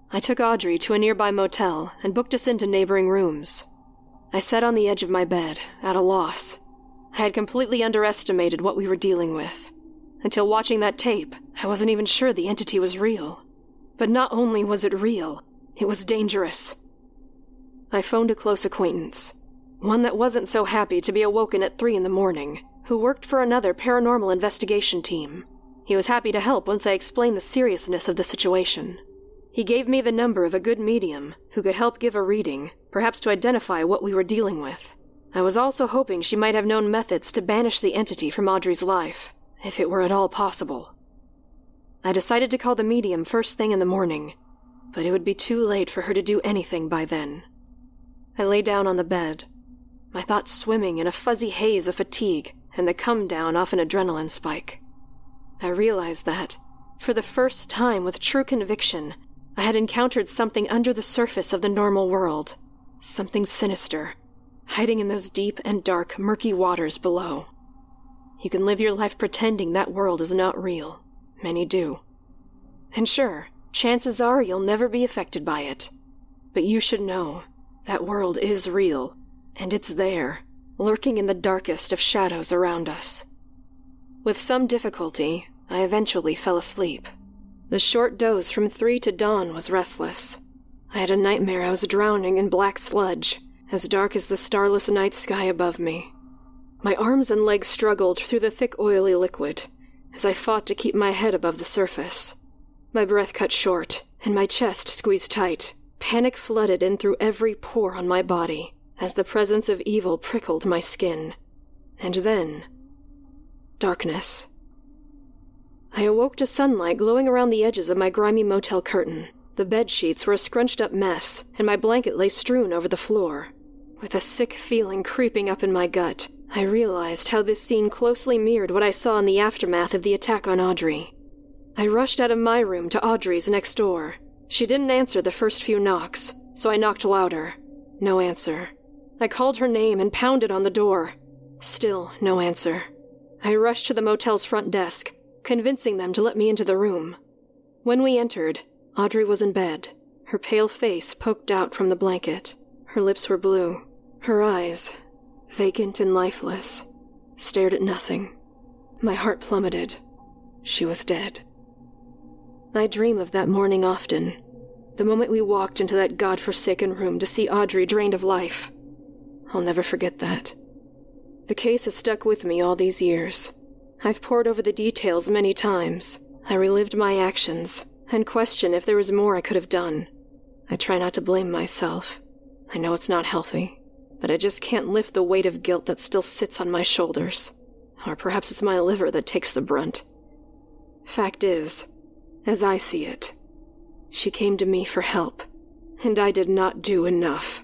I took Audrey to a nearby motel and booked us into neighboring rooms. I sat on the edge of my bed, at a loss. I had completely underestimated what we were dealing with. Until watching that tape, I wasn't even sure the entity was real. But not only was it real, it was dangerous. I phoned a close acquaintance, one that wasn't so happy to be awoken at three in the morning, who worked for another paranormal investigation team. He was happy to help once I explained the seriousness of the situation. He gave me the number of a good medium who could help give a reading, perhaps to identify what we were dealing with. I was also hoping she might have known methods to banish the entity from Audrey's life, if it were at all possible. I decided to call the medium first thing in the morning, but it would be too late for her to do anything by then. I lay down on the bed, my thoughts swimming in a fuzzy haze of fatigue and the come-down off an adrenaline spike. I realized that, for the first time with true conviction, I had encountered something under the surface of the normal world, something sinister, hiding in those deep and dark, murky waters below. You can live your life pretending that world is not real. Many do. And sure, chances are you'll never be affected by it. But you should know, that world is real, and it's there, lurking in the darkest of shadows around us. With some difficulty, I eventually fell asleep. The short doze from three to dawn was restless. I had a nightmare I was drowning in black sludge, as dark as the starless night sky above me. My arms and legs struggled through the thick oily liquid, as I fought to keep my head above the surface. My breath cut short, and my chest squeezed tight. Panic flooded in through every pore on my body, as the presence of evil prickled my skin. And then... darkness. I awoke to sunlight glowing around the edges of my grimy motel curtain. The bed sheets were a scrunched-up mess, and my blanket lay strewn over the floor. With a sick feeling creeping up in my gut, I realized how this scene closely mirrored what I saw in the aftermath of the attack on Audrey. I rushed out of my room to Audrey's next door. She didn't answer the first few knocks, so I knocked louder. No answer. I called her name and pounded on the door. Still no answer. I rushed to the motel's front desk, convincing them to let me into the room. When we entered, Audrey was in bed, her pale face poked out from the blanket. Her lips were blue. Her eyes, vacant and lifeless, stared at nothing. My heart plummeted. She was dead. I dream of that morning often, the moment we walked into that godforsaken room to see Audrey drained of life. I'll never forget that. The case has stuck with me all these years. I've pored over the details many times. I relived my actions, and questioned if there was more I could have done. I try not to blame myself. I know it's not healthy, but I just can't lift the weight of guilt that still sits on my shoulders. Or perhaps it's my liver that takes the brunt. Fact is, as I see it, she came to me for help, and I did not do enough.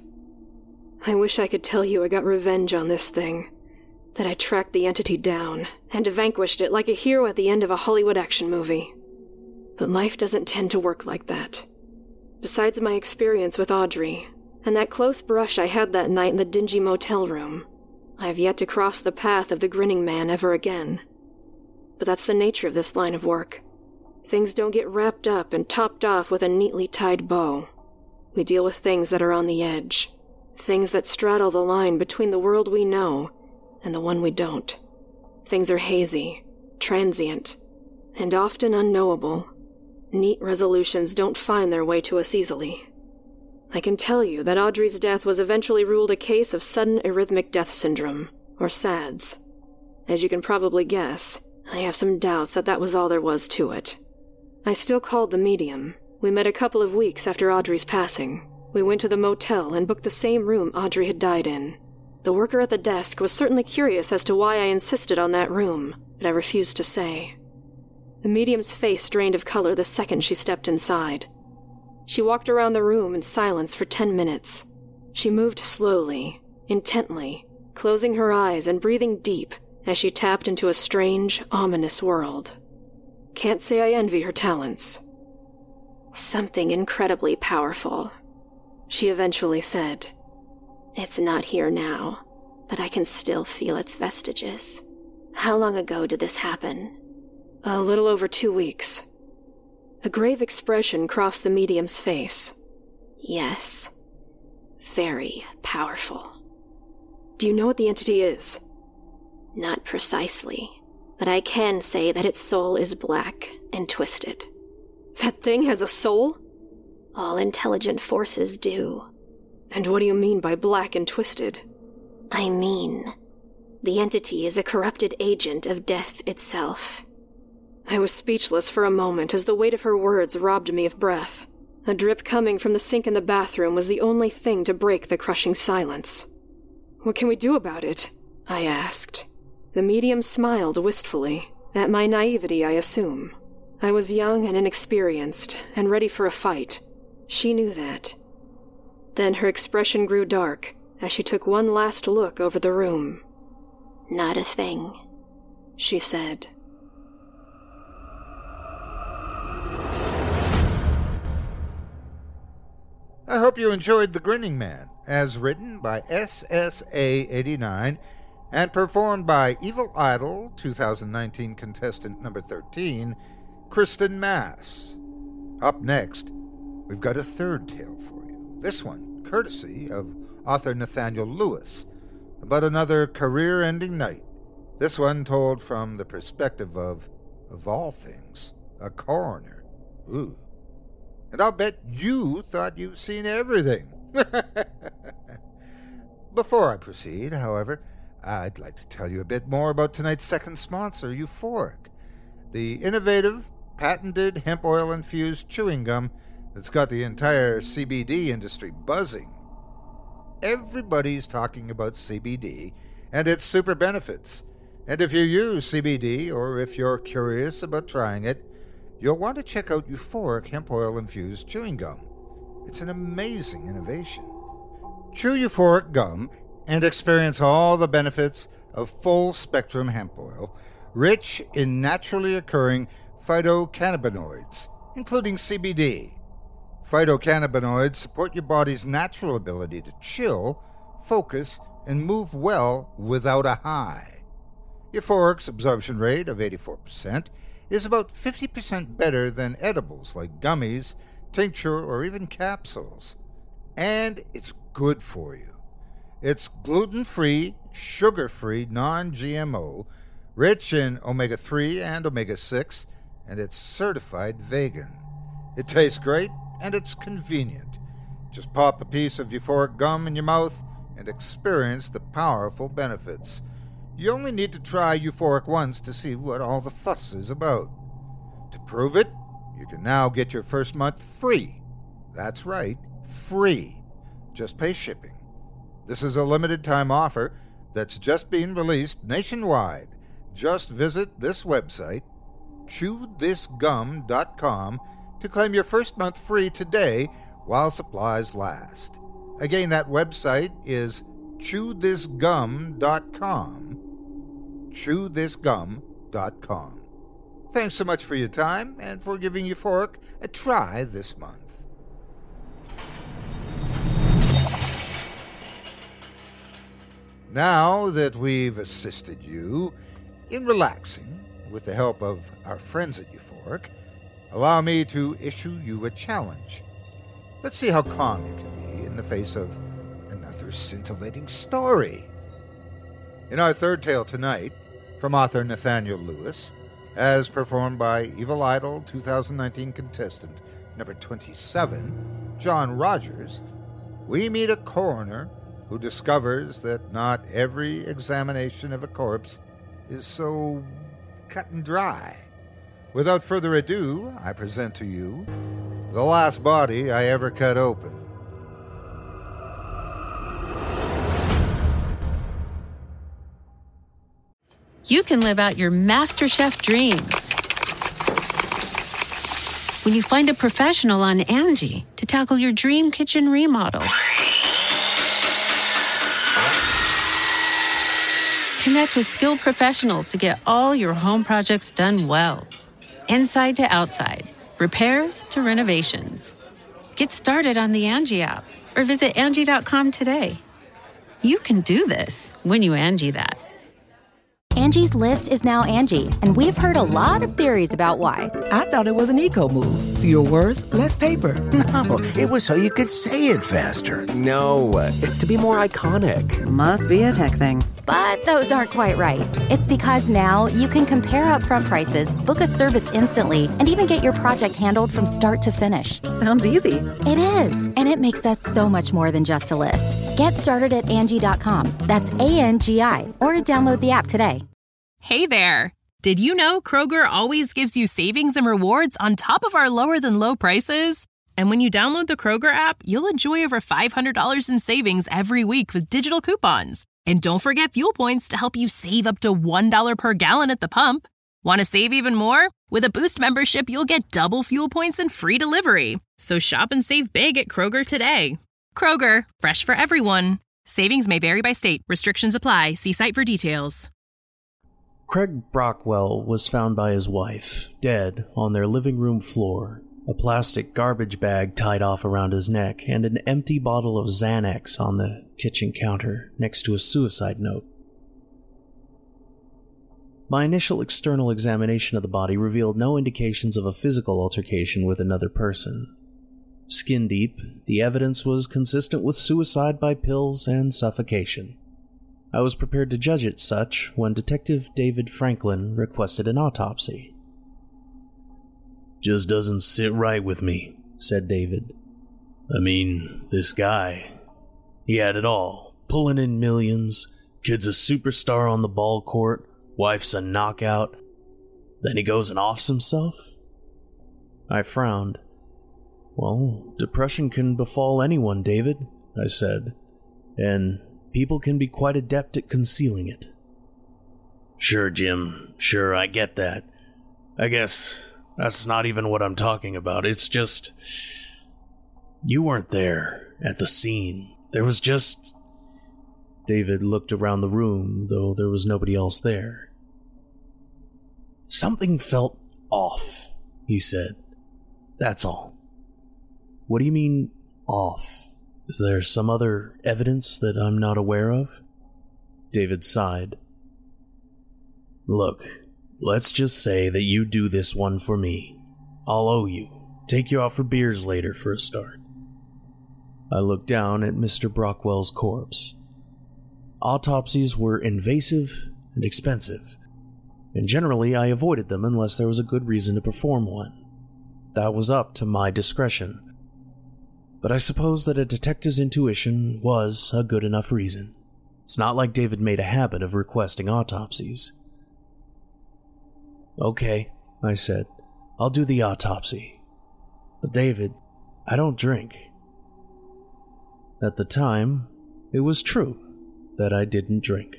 I wish I could tell you I got revenge on this thing, that I tracked the entity down and vanquished it like a hero at the end of a Hollywood action movie. But life doesn't tend to work like that. Besides my experience with Audrey, and that close brush I had that night in the dingy motel room, I have yet to cross the path of the grinning man ever again. But that's the nature of this line of work. Things don't get wrapped up and topped off with a neatly tied bow. We deal with things that are on the edge, things that straddle the line between the world we know and the one we don't. Things are hazy, transient, and often unknowable. Neat resolutions don't find their way to us easily. I can tell you that Audrey's death was eventually ruled a case of sudden arrhythmic death syndrome, or SADS. As you can probably guess, I have some doubts that that was all there was to it. I still called the medium. We met a couple of weeks after Audrey's passing. We went to the motel and booked the same room Audrey had died in. The worker at the desk was certainly curious as to why I insisted on that room, but I refused to say. The medium's face drained of color the second she stepped inside. She walked around the room in silence for ten minutes. She moved slowly, intently, closing her eyes and breathing deep as she tapped into a strange, ominous world. Can't say I envy her talents. Something incredibly powerful, she eventually said. It's not here now, but I can still feel its vestiges. How long ago did this happen? A little over two weeks. A grave expression crossed the medium's face. Yes. Very powerful. Do you know what the entity is? Not precisely, but I can say that its soul is black and twisted. That thing has a soul? All intelligent forces do. And what do you mean by black and twisted? I mean, the entity is a corrupted agent of death itself. I was speechless for a moment as the weight of her words robbed me of breath. A drip coming from the sink in the bathroom was the only thing to break the crushing silence. What can we do about it? I asked. The medium smiled wistfully, at my naivety, I assume. I was young and inexperienced, and ready for a fight. She knew that. Then her expression grew dark, as she took one last look over the room. Not a thing, she said. I hope you enjoyed The Grinning Man, as written by S S A eighty-nine and performed by Evil Idol twenty nineteen contestant number thirteen, Kristen Mass. Up next, we've got a third tale for you. This one, courtesy of author Nathaniel Lewis, about another career-ending night. This one told from the perspective of, of all things, a coroner. Ooh. And I'll bet you thought you've seen everything. Before I proceed, however, I'd like to tell you a bit more about tonight's second sponsor, Euphoric, the innovative, patented hemp oil-infused chewing gum that's got the entire C B D industry buzzing. Everybody's talking about C B D and its super benefits, and if you use C B D, or if you're curious about trying it, you'll want to check out Euphoric hemp oil-infused chewing gum. It's an amazing innovation. Chew Euphoric gum and experience all the benefits of full-spectrum hemp oil, rich in naturally occurring phytocannabinoids, including C B D. Phytocannabinoids support your body's natural ability to chill, focus, and move well without a high. Euphoric's absorption rate of eighty-four percent is about fifty percent better than edibles like gummies, tincture, or even capsules. And it's good for you. It's gluten-free, sugar-free, non-G M O, rich in omega three and omega six, and it's certified vegan. It tastes great, and it's convenient. Just pop a piece of Euphoric gum in your mouth and experience the powerful benefits. You only need to try Euphoric once to see what all the fuss is about. To prove it, you can now get your first month free. That's right, free. Just pay shipping. This is a limited time offer that's just being released nationwide. Just visit this website, chew this gum dot com, to claim your first month free today while supplies last. Again, that website is chew this gum dot com. chew this gum dot com. Thanks so much for your time and for giving Euphoric a try this month. Now that we've assisted you in relaxing with the help of our friends at Euphoric, allow me to issue you a challenge. Let's see how calm you can be in the face of another scintillating story. In our third tale tonight, from author Nathaniel Lewis, as performed by Evil Idol twenty nineteen contestant number twenty-seven, John Rogers, we meet a coroner who discovers that not every examination of a corpse is so cut and dry. Without further ado, I present to you the last body I ever cut open. You can live out your MasterChef dreams when you find a professional on Angie to tackle your dream kitchen remodel. Connect with skilled professionals to get all your home projects done well. Inside to outside, repairs to renovations. Get started on the Angie app or visit Angie dot com today. You can do this when you Angie that. Angie's List is now Angie, and we've heard a lot of theories about why. I thought it was an eco move. Fewer words, less paper. No, it was so you could say it faster. No, it's to be more iconic. Must be a tech thing. But those aren't quite right. It's because now you can compare upfront prices, book a service instantly, and even get your project handled from start to finish. Sounds easy. It is, and it makes us so much more than just a list. Get started at Angie dot com. That's A N G I, or download the app today. Hey there. Did you know Kroger always gives you savings and rewards on top of our lower than low prices? And when you download the Kroger app, you'll enjoy over five hundred dollars in savings every week with digital coupons. And don't forget fuel points to help you save up to one dollar per gallon at the pump. Want to save even more? With a Boost membership, you'll get double fuel points and free delivery. So shop and save big at Kroger today. Kroger, fresh for everyone. Savings may vary by state. Restrictions apply. See site for details. Craig Brockwell was found by his wife, dead, on their living room floor, a plastic garbage bag tied off around his neck, and an empty bottle of Xanax on the kitchen counter next to a suicide note. My initial external examination of the body revealed no indications of a physical altercation with another person. Skin deep, the evidence was consistent with suicide by pills and suffocation. I was prepared to judge it such when Detective David Franklin requested an autopsy. "Just doesn't sit right with me," said David. "I mean, this guy, he had it all. Pulling in millions, kid's a superstar on the ball court, wife's a knockout. Then he goes and offs himself?" I frowned. "Well, depression can befall anyone, David," I said, "and people can be quite adept at concealing it." "Sure, Jim. Sure, I get that. I guess that's not even what I'm talking about. It's just... you weren't there at the scene. There was just..." David looked around the room, though there was nobody else there. "Something felt off," he said. "That's all." "What do you mean, off? Is there some other evidence that I'm not aware of?" David sighed. "Look, let's just say that you do this one for me. I'll owe you. Take you out for beers later for a start." I looked down at Mister Brockwell's corpse. Autopsies were invasive and expensive, and generally I avoided them unless there was a good reason to perform one. That was up to my discretion. But I suppose that a detective's intuition was a good enough reason. It's not like David made a habit of requesting autopsies. "Okay," I said, "I'll do the autopsy. But David, I don't drink." At the time, it was true that I didn't drink.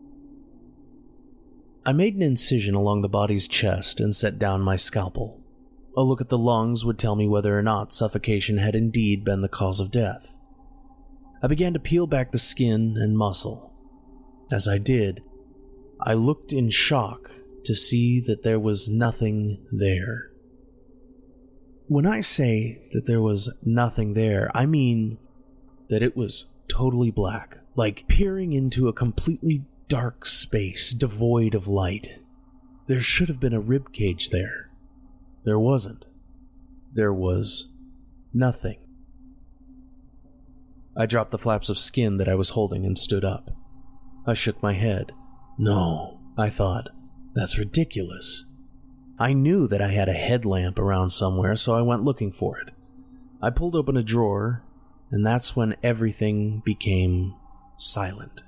I made an incision along the body's chest and set down my scalpel. A look at the lungs would tell me whether or not suffocation had indeed been the cause of death. I began to peel back the skin and muscle. As I did, I looked in shock to see that there was nothing there. When I say that there was nothing there, I mean that it was totally black, like peering into a completely dark space devoid of light. There should have been a rib cage there. There wasn't. There was nothing. I dropped the flaps of skin that I was holding and stood up. I shook my head. No, I thought, that's ridiculous. I knew that I had a headlamp around somewhere, so I went looking for it. I pulled open a drawer, and that's when everything became silent.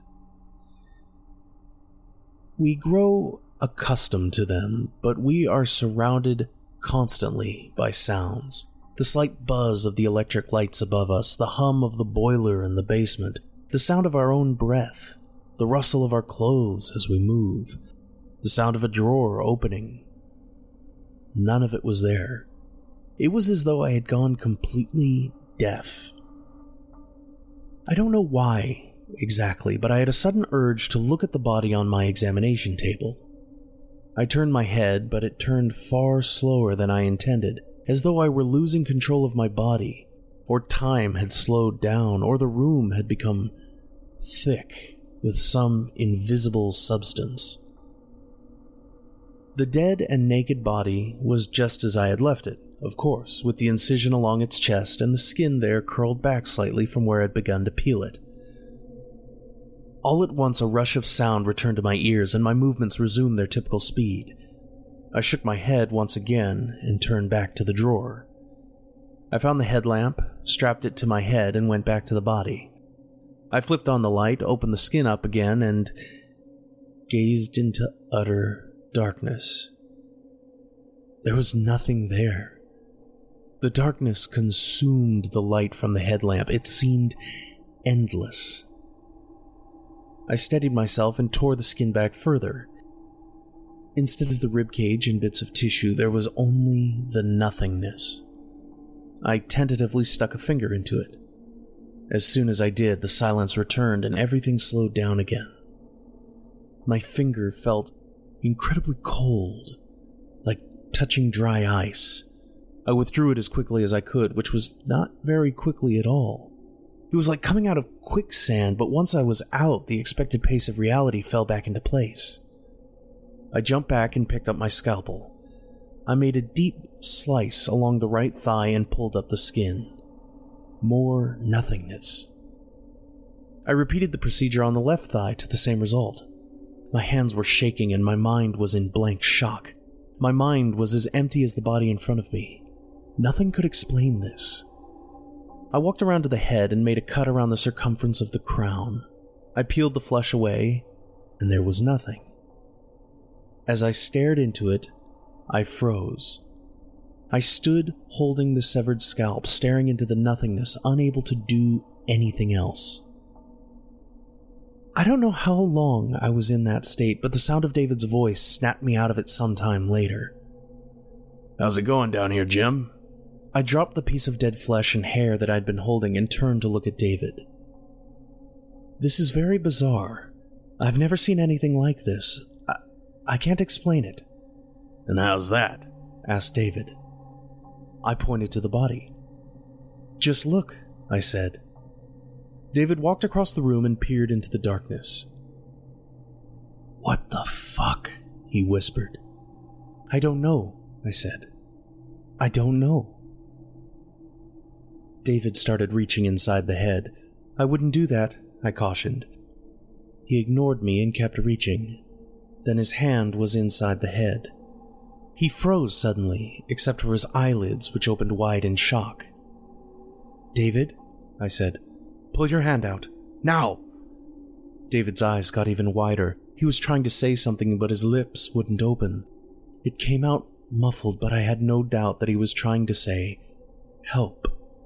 We grow accustomed to them, but we are surrounded constantly by sounds. The slight buzz of the electric lights above us, the hum of the boiler in the basement, the sound of our own breath, the rustle of our clothes as we move, the sound of a drawer opening. None of it was there. It was as though I had gone completely deaf. I don't know why exactly, but I had a sudden urge to look at the body on my examination table. I turned my head, but it turned far slower than I intended, as though I were losing control of my body, or time had slowed down, or the room had become thick with some invisible substance. The dead and naked body was just as I had left it, of course, with the incision along its chest and the skin there curled back slightly from where I'd begun to peel it. All at once a rush of sound returned to my ears and my movements resumed their typical speed. I shook my head once again and turned back to the drawer. I found the headlamp, strapped it to my head, and went back to the body. I flipped on the light, opened the skin up again, and gazed into utter darkness. There was nothing there. The darkness consumed the light from the headlamp. It seemed endless. I steadied myself and tore the skin back further. Instead of the ribcage and bits of tissue, there was only the nothingness. I tentatively stuck a finger into it. As soon as I did, the silence returned and everything slowed down again. My finger felt incredibly cold, like touching dry ice. I withdrew it as quickly as I could, which was not very quickly at all. It was like coming out of quicksand, but once I was out, the expected pace of reality fell back into place. I jumped back and picked up my scalpel. I made a deep slice along the right thigh and pulled up the skin. More nothingness. I repeated the procedure on the left thigh to the same result. My hands were shaking and my mind was in blank shock. My mind was as empty as the body in front of me. Nothing could explain this. I walked around to the head and made a cut around the circumference of the crown. I peeled the flesh away, and there was nothing. As I stared into it, I froze. I stood holding the severed scalp, staring into the nothingness, unable to do anything else. I don't know how long I was in that state, but the sound of David's voice snapped me out of it sometime later. "How's it going down here, Jim?" I dropped the piece of dead flesh and hair that I'd been holding and turned to look at David. "This is very bizarre. I've never seen anything like this. I, I can't explain it." "And how's that?" asked David. I pointed to the body. "Just look," I said. David walked across the room and peered into the darkness. "What the fuck?" he whispered. "I don't know," I said. "I don't know." David started reaching inside the head. "I wouldn't do that," I cautioned. He ignored me and kept reaching. Then his hand was inside the head. He froze suddenly, except for his eyelids, which opened wide in shock. "David," I said, "pull your hand out. Now!" David's eyes got even wider. He was trying to say something, but his lips wouldn't open. It came out muffled, but I had no doubt that he was trying to say, "Help."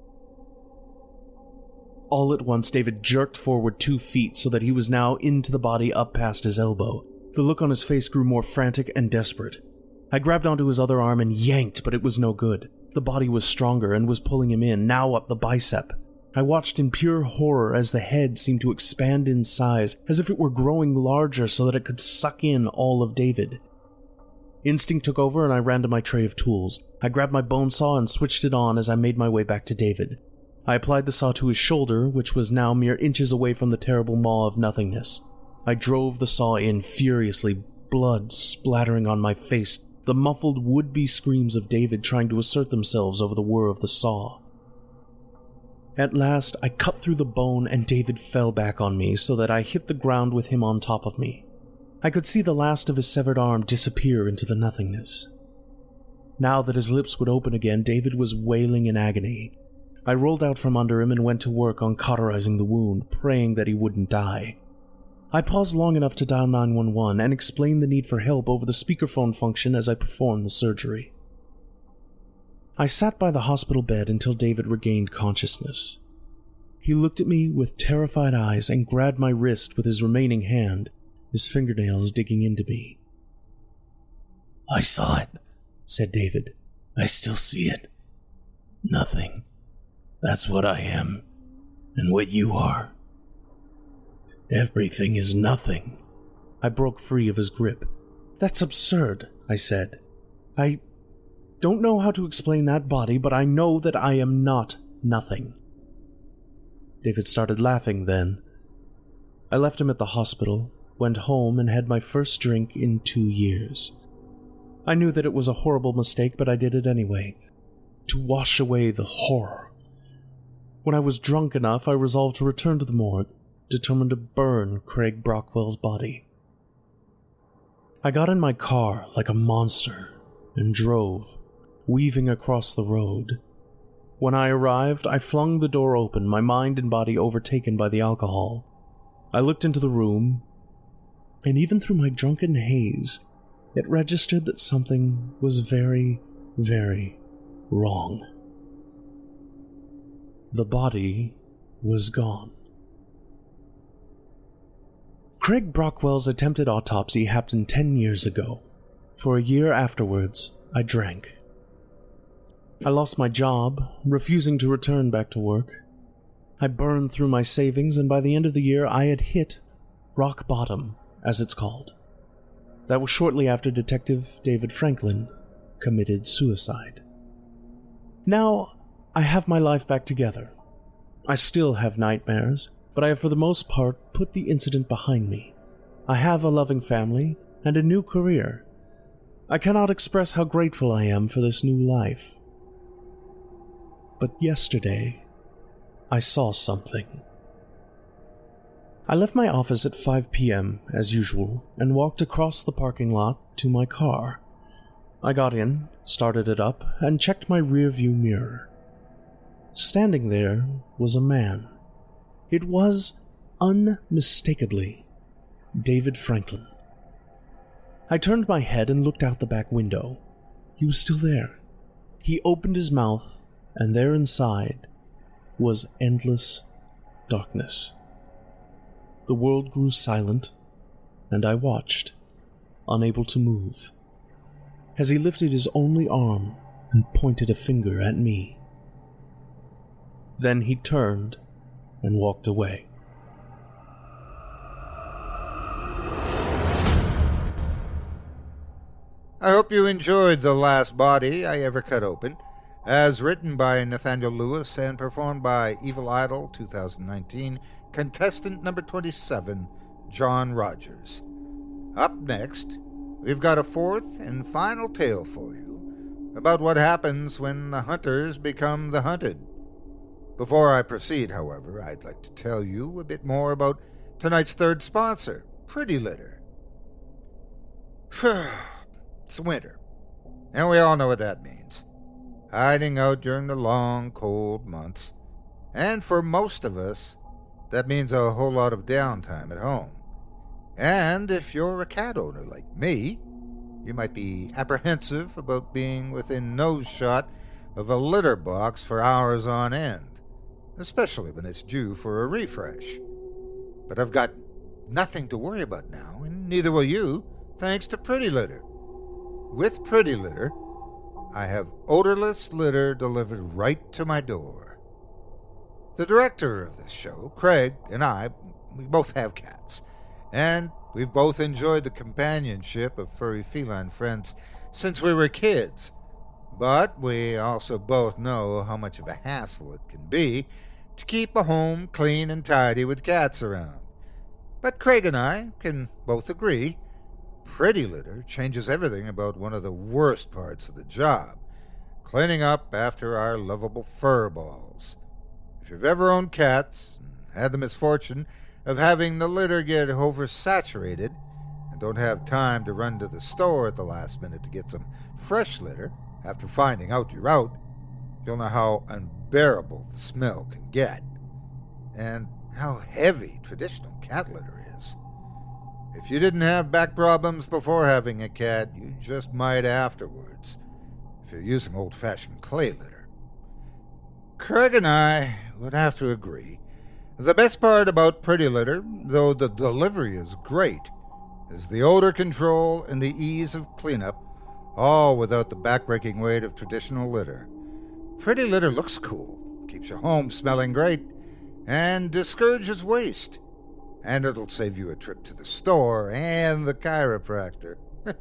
All at once, David jerked forward two feet so that he was now into the body up past his elbow. The look on his face grew more frantic and desperate. I grabbed onto his other arm and yanked, but it was no good. The body was stronger and was pulling him in, now up the bicep. I watched in pure horror as the head seemed to expand in size, as if it were growing larger so that it could suck in all of David. Instinct took over and I ran to my tray of tools. I grabbed my bone saw and switched it on as I made my way back to David. I applied the saw to his shoulder, which was now mere inches away from the terrible maw of nothingness. I drove the saw in furiously, blood splattering on my face, the muffled would-be screams of David trying to assert themselves over the whir of the saw. At last, I cut through the bone and David fell back on me so that I hit the ground with him on top of me. I could see the last of his severed arm disappear into the nothingness. Now that his lips would open again, David was wailing in agony. I rolled out from under him and went to work on cauterizing the wound, praying that he wouldn't die. I paused long enough to dial nine one one and explain the need for help over the speakerphone function as I performed the surgery. I sat by the hospital bed until David regained consciousness. He looked at me with terrified eyes and grabbed my wrist with his remaining hand, his fingernails digging into me. "I saw it," said David. "I still see it. Nothing. That's what I am, and what you are. Everything is nothing." I broke free of his grip. "That's absurd," I said. I don't know how to explain that body, but I know that I am not nothing." David started laughing then. I left him at the hospital, went home, and had my first drink in two years. I knew that it was a horrible mistake, but I did it anyway, to wash away the horror. When I was drunk enough, I resolved to return to the morgue, determined to burn Craig Brockwell's body. I got in my car like a monster and drove, weaving across the road. When I arrived, I flung the door open, my mind and body overtaken by the alcohol. I looked into the room, and even through my drunken haze, it registered that something was very, very wrong. The body was gone. Craig Brockwell's attempted autopsy happened ten years ago. For a year afterwards, I drank. I lost my job, refusing to return back to work. I burned through my savings, and by the end of the year, I had hit rock bottom, as it's called. That was shortly after Detective David Franklin committed suicide. Now, I have my life back together. I still have nightmares, but I have for the most part put the incident behind me. I have a loving family and a new career. I cannot express how grateful I am for this new life. But yesterday, I saw something. I left my office at five p.m. as usual and walked across the parking lot to my car. I got in, started it up, and checked my rearview mirror. Standing there was a man. It was, unmistakably, David Franklin. I turned my head and looked out the back window. He was still there. He opened his mouth, and there inside was endless darkness. The world grew silent, and I watched, unable to move, as he lifted his only arm and pointed a finger at me. Then he turned and walked away. I hope you enjoyed The Last Body I Ever Cut Open, as written by Nathaniel Lewis and performed by Evil Idol twenty nineteen contestant number twenty-seven, John Rogers. Up next, we've got a fourth and final tale for you about what happens when the hunters become the hunted. Before I proceed, however, I'd like to tell you a bit more about tonight's third sponsor, Pretty Litter. It's winter, and we all know what that means. Hiding out during the long, cold months, and for most of us, that means a whole lot of downtime at home. And if you're a cat owner like me, you might be apprehensive about being within nose shot of a litter box for hours on end, especially when it's due for a refresh. But I've got nothing to worry about now, and neither will you, thanks to Pretty Litter. With Pretty Litter, I have odorless litter delivered right to my door. The director of this show, Craig, and I, we both have cats, and we've both enjoyed the companionship of furry feline friends since we were kids. But we also both know how much of a hassle it can be to keep a home clean and tidy with cats around. But Craig and I can both agree, Pretty Litter changes everything about one of the worst parts of the job, cleaning up after our lovable fur balls. If you've ever owned cats and had the misfortune of having the litter get oversaturated and don't have time to run to the store at the last minute to get some fresh litter after finding out you're out, you'll know how unbearable the smell can get and how heavy traditional cat litter is. If you didn't have back problems before having a cat, you just might afterwards, if you're using old-fashioned clay litter. Craig and I would have to agree. The best part about Pretty Litter, though the delivery is great, is the odor control and the ease of cleanup, all without the backbreaking weight of traditional litter. Pretty Litter looks cool, keeps your home smelling great, and discourages waste. And it'll save you a trip to the store and the chiropractor.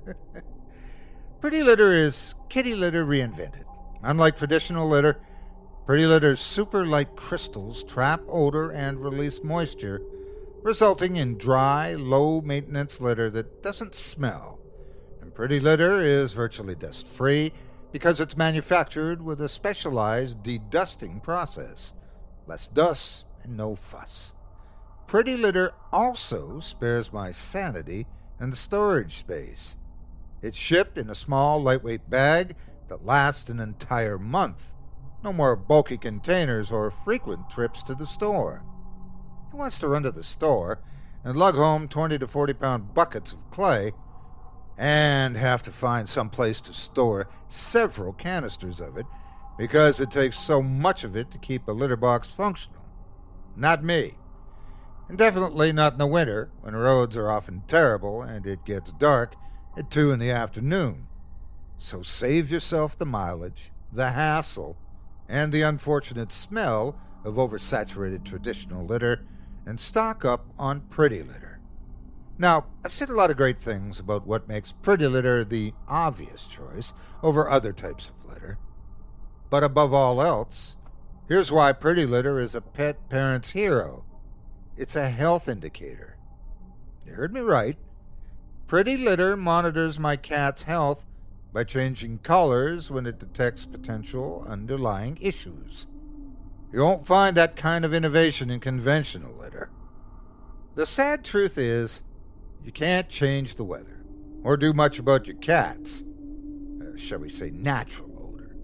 Pretty Litter is kitty litter reinvented. Unlike traditional litter, Pretty Litter's super light crystals trap odor and release moisture, resulting in dry, low-maintenance litter that doesn't smell and Pretty Litter is virtually dust-free because it's manufactured with a specialized dedusting process. Less dust and no fuss. Pretty Litter also spares my sanity and the storage space. It's shipped in a small, lightweight bag that lasts an entire month. No more bulky containers or frequent trips to the store. Who wants to run to the store and lug home twenty to forty pound buckets of clay and have to find some place to store several canisters of it because it takes so much of it to keep a litter box functional? Not me. And definitely not in the winter, when roads are often terrible and it gets dark at two in the afternoon. So save yourself the mileage, the hassle, and the unfortunate smell of oversaturated traditional litter, and stock up on Pretty Litter. Now, I've said a lot of great things about what makes Pretty Litter the obvious choice over other types of litter. But above all else, here's why Pretty Litter is a pet parent's hero. It's a health indicator. You heard me right. Pretty Litter monitors my cat's health by changing colors when it detects potential underlying issues. You won't find that kind of innovation in conventional litter. The sad truth is, you can't change the weather, or do much about your cat's, uh, shall we say, natural odor.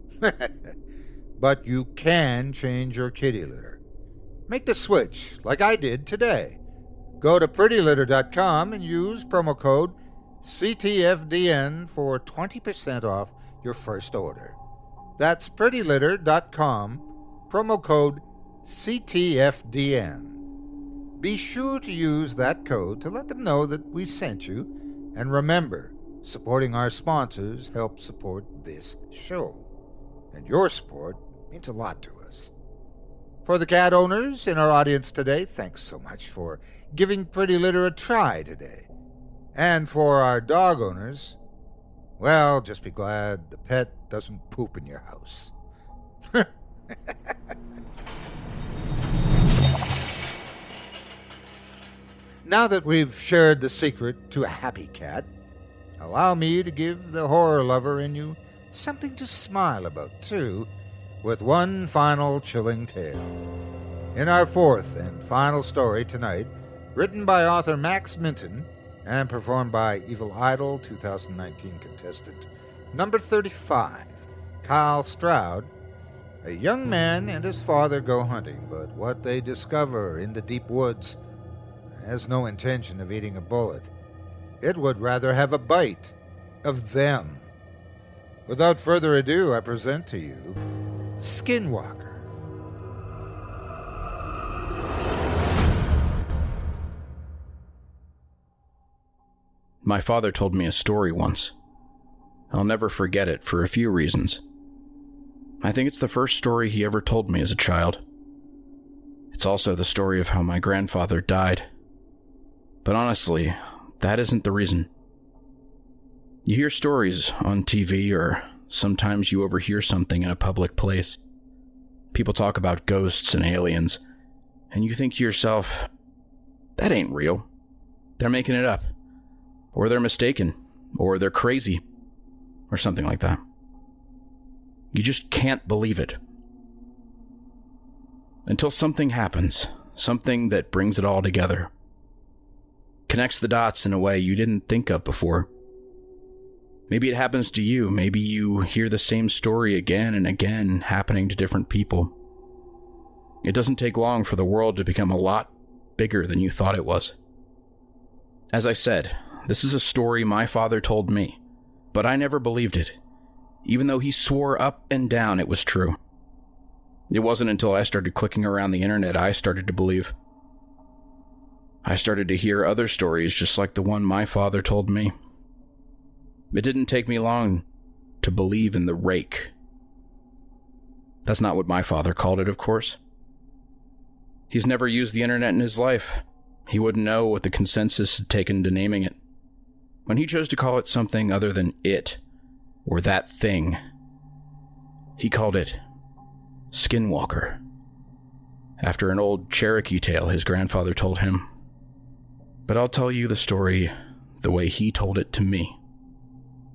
But you can change your kitty litter. Make the switch, like I did today. Go to pretty litter dot com and use promo code C T F D N for twenty percent off your first order. That's pretty litter dot com, promo code C T F D N. Be sure to use that code to let them know that we sent you, and remember, supporting our sponsors helps support this show, and your support means a lot to us. For the cat owners in our audience today, thanks so much for giving Pretty Litter a try today. And for our dog owners, well, just be glad the pet doesn't poop in your house. Now that we've shared the secret to a happy cat, allow me to give the horror lover in you something to smile about, too, with one final chilling tale. In our fourth and final story tonight, written by author Max Minton and performed by Evil Idol twenty nineteen contestant number thirty-five, Kyle Stroud, a young man and his father go hunting, but what they discover in the deep woods has no intention of eating a bullet. It would rather have a bite of them. Without further ado, I present to you Skinwalker. My father told me a story once. I'll never forget it for a few reasons. I think it's the first story he ever told me as a child. It's also the story of how my grandfather died. But honestly, that isn't the reason. You hear stories on T V, or sometimes you overhear something in a public place. People talk about ghosts and aliens, and you think to yourself, that ain't real. They're making it up. Or they're mistaken. Or they're crazy. Or something like that. You just can't believe it. Until something happens. Something that brings it all together. Connects the dots in a way you didn't think of before. Maybe it happens to you. Maybe you hear the same story again and again happening to different people. It doesn't take long for the world to become a lot bigger than you thought it was. As I said, this is a story my father told me, but I never believed it, even though he swore up and down it was true. It wasn't until I started clicking around the internet I started to believe. I started to hear other stories just like the one my father told me. It didn't take me long to believe in the rake. That's not what my father called it, of course. He's never used the internet in his life. He wouldn't know what the consensus had taken to naming it. When he chose to call it something other than it, or that thing, he called it Skinwalker, after an old Cherokee tale his grandfather told him. But I'll tell you the story the way he told it to me.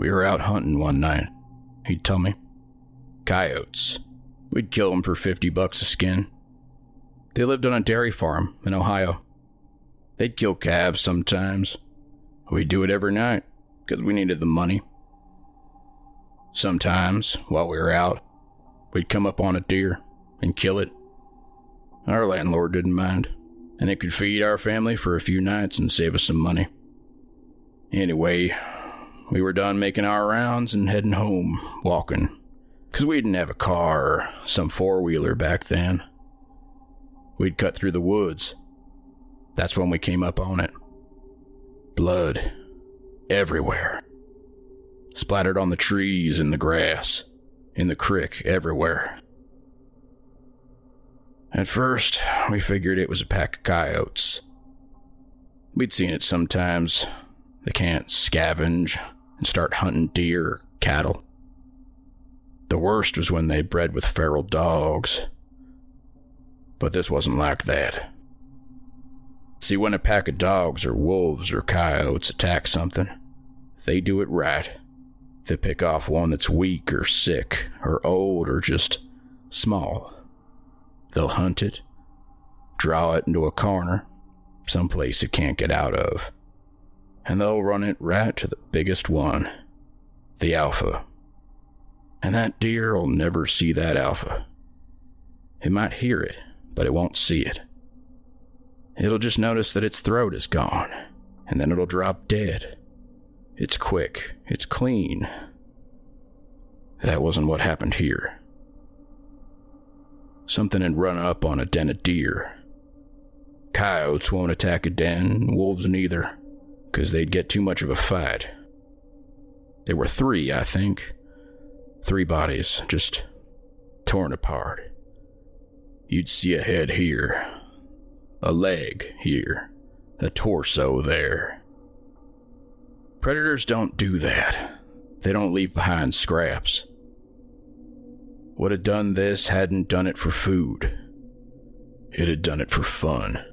We were out hunting one night, he'd tell me. Coyotes. We'd kill them for fifty bucks a skin. They lived on a dairy farm in Ohio. They'd kill calves sometimes. We'd do it every night, because we needed the money. Sometimes, while we were out, we'd come up on a deer and kill it. Our landlord didn't mind, and it could feed our family for a few nights and save us some money. Anyway, we were done making our rounds and heading home, walking, because we didn't have a car or some four-wheeler back then. We'd cut through the woods. That's when we came up on it. Blood everywhere. Splattered on the trees and the grass, in the creek, everywhere. At first, we figured it was a pack of coyotes. We'd seen it sometimes. They can't scavenge and start hunting deer or cattle. The worst was when they bred with feral dogs. But this wasn't like that. See, when a pack of dogs or wolves or coyotes attack something, they do it right. They pick off one that's weak or sick or old or just small. They'll hunt it, draw it into a corner, someplace it can't get out of, and they'll run it right to the biggest one, the alpha. And that deer will never see that alpha. It might hear it, but it won't see it. It'll just notice that its throat is gone, and then it'll drop dead. It's quick. It's clean. That wasn't what happened here. Something had run up on a den of deer. Coyotes won't attack a den, wolves neither, because they'd get too much of a fight. There were three, I think. Three bodies, just torn apart. You'd see a head here, a leg here, a torso there. Predators don't do that. They don't leave behind scraps. What had done this hadn't done it for food. It had done it for fun.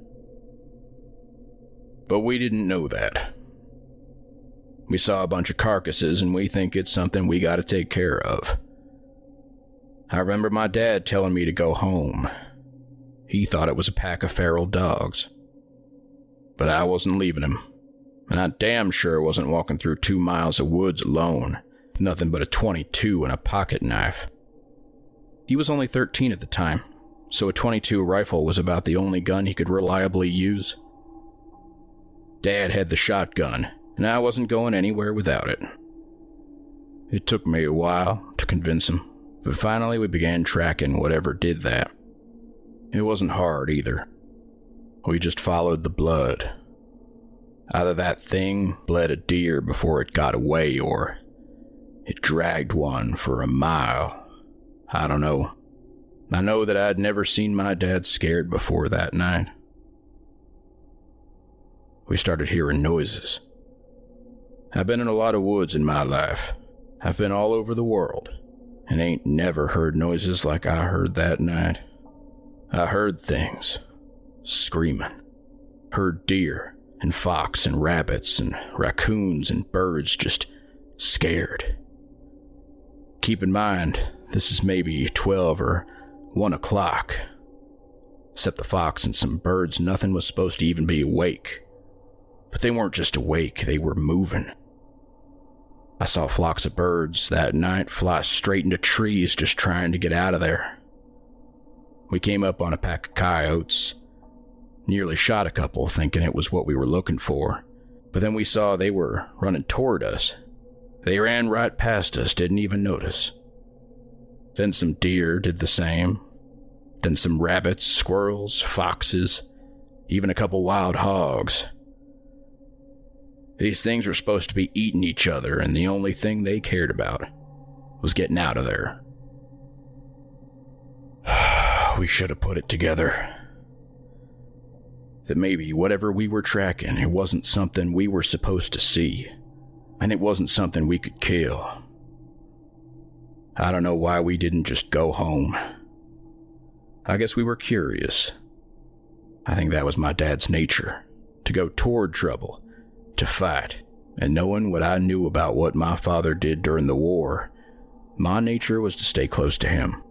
But we didn't know that. We saw a bunch of carcasses and we think it's something we gotta take care of. I remember my dad telling me to go home. He thought it was a pack of feral dogs. But I wasn't leaving him. And I damn sure wasn't walking through two miles of woods alone, with nothing but a twenty-two and a pocket knife. He was only thirteen at the time, so a twenty-two rifle was about the only gun he could reliably use. Dad had the shotgun, and I wasn't going anywhere without it. It took me a while to convince him, but finally we began tracking whatever did that. It wasn't hard either. We just followed the blood. Either that thing bled a deer before it got away, or it dragged one for a mile. I don't know. I know that I'd never seen my dad scared before that night. We started hearing noises. I've been in a lot of woods in my life. I've been all over the world, and ain't never heard noises like I heard that night. I heard things. Screaming. Heard deer and fox and rabbits and raccoons and birds just scared. Keep in mind, this is maybe twelve or one o'clock. Except the fox and some birds, nothing was supposed to even be awake. But they weren't just awake, they were moving. I saw flocks of birds that night fly straight into trees just trying to get out of there. We came up on a pack of coyotes. Nearly shot a couple thinking it was what we were looking for, but then we saw they were running toward us. They ran right past us, didn't even notice. Then some deer did the same. Then some rabbits, squirrels, foxes, even a couple wild hogs. These things were supposed to be eating each other, and the only thing they cared about was getting out of there. We should have put it together. That maybe whatever we were tracking, it wasn't something we were supposed to see, and it wasn't something we could kill. I don't know why we didn't just go home. I guess we were curious. I think that was my dad's nature, to go toward trouble, to fight, and knowing what I knew about what my father did during the war, my nature was to stay close to him.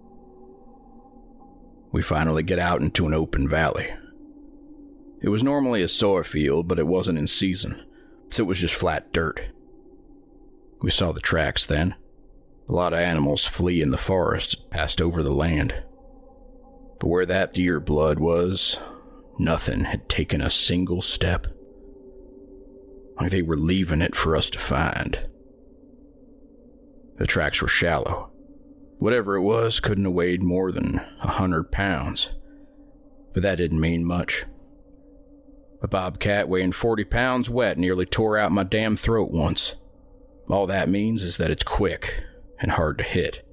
We finally get out into an open valley. It was normally a soy field, but it wasn't in season, so it was just flat dirt. We saw the tracks then. A lot of animals flee in the forest, passed over the land. But where that deer blood was, nothing had taken a single step. Like they were leaving it for us to find. The tracks were shallow. Whatever it was couldn't have weighed more than a hundred pounds. But that didn't mean much. A bobcat weighing forty pounds wet nearly tore out my damn throat once. All that means is that it's quick and hard to hit.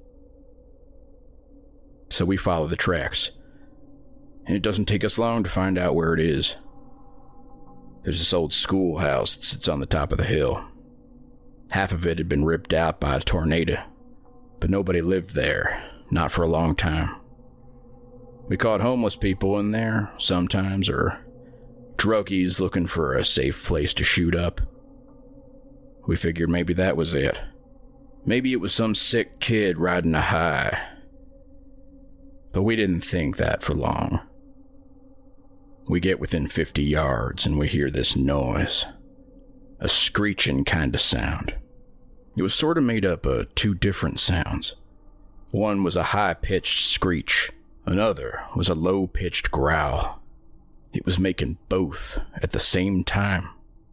So we follow the tracks. And it doesn't take us long to find out where it is. There's this old schoolhouse that sits on the top of the hill. Half of it had been ripped out by a tornado, but nobody lived there, not for a long time. We caught homeless people in there sometimes, or druggies looking for a safe place to shoot up. We figured maybe that was it. Maybe it was some sick kid riding a high. But we didn't think that for long. We get within fifty yards and we hear this noise. A screeching kind of sound. It was sort of made up of two different sounds. One was a high-pitched screech. Another was a low-pitched growl. It was making both at the same time.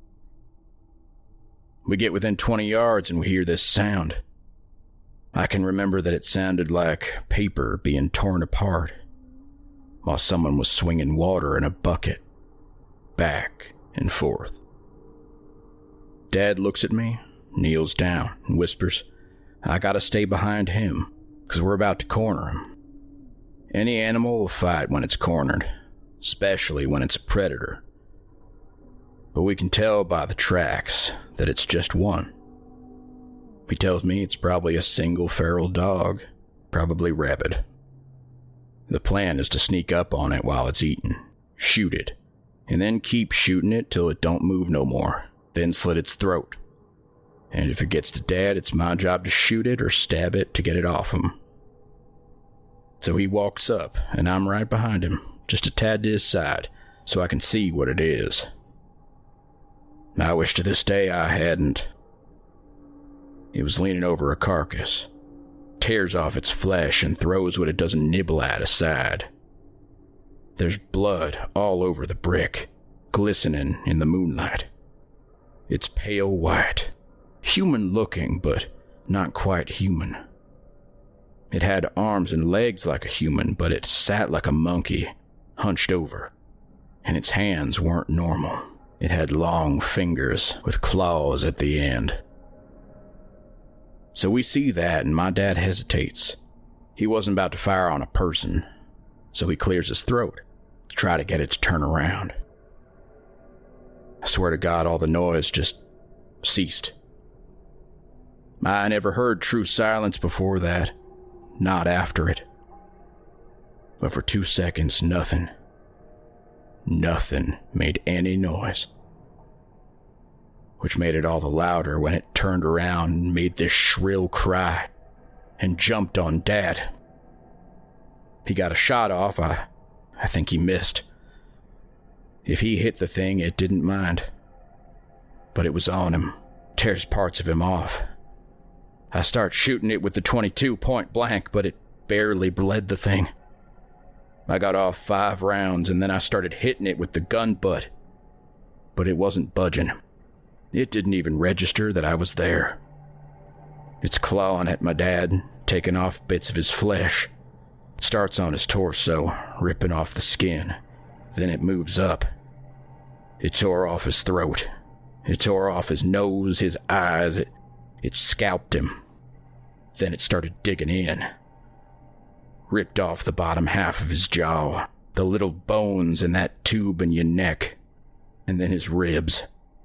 We get within twenty yards and we hear this sound. I can remember that it sounded like paper being torn apart, while someone was swinging water in a bucket, back and forth. Dad looks at me, kneels down, and whispers, I gotta stay behind him, because we're about to corner him. Any animal will fight when it's cornered, especially when it's a predator. But we can tell by the tracks that it's just one. He tells me it's probably a single feral dog, probably rabid. The plan is to sneak up on it while it's eating, shoot it, and then keep shooting it till it don't move no more, then slit its throat. And if it gets to Dad, it's my job to shoot it or stab it to get it off him. So he walks up, and I'm right behind him, just a tad to his side, so I can see what it is. I wish to this day I hadn't. It was leaning over a carcass, tears off its flesh and throws what it doesn't nibble at aside. There's blood all over the brick, glistening in the moonlight. It's pale white, human-looking, but not quite human. It had arms and legs like a human, but it sat like a monkey, hunched over, and its hands weren't normal. It had long fingers with claws at the end. So we see that, and my dad hesitates. He wasn't about to fire on a person, so he clears his throat to try to get it to turn around. I swear to God, all the noise just ceased. I never heard true silence before that, not after it. But for two seconds, nothing. Nothing made any noise. Which made it all the louder when it turned around and made this shrill cry and jumped on Dad. He got a shot off. I, I think he missed. If he hit the thing, it didn't mind. But it was on him, tears parts of him off. I start shooting it with the twenty-two point blank, but it barely bled the thing. I got off five rounds, and then I started hitting it with the gun butt. But it wasn't budging. It didn't even register that I was there. It's clawing at my dad, taking off bits of his flesh. It starts on his torso, ripping off the skin. Then it moves up. It tore off his throat. It tore off his nose, his eyes. It, it scalped him. Then it started digging in. Ripped off the bottom half of his jaw, the little bones in that tube in your neck, and then his ribs.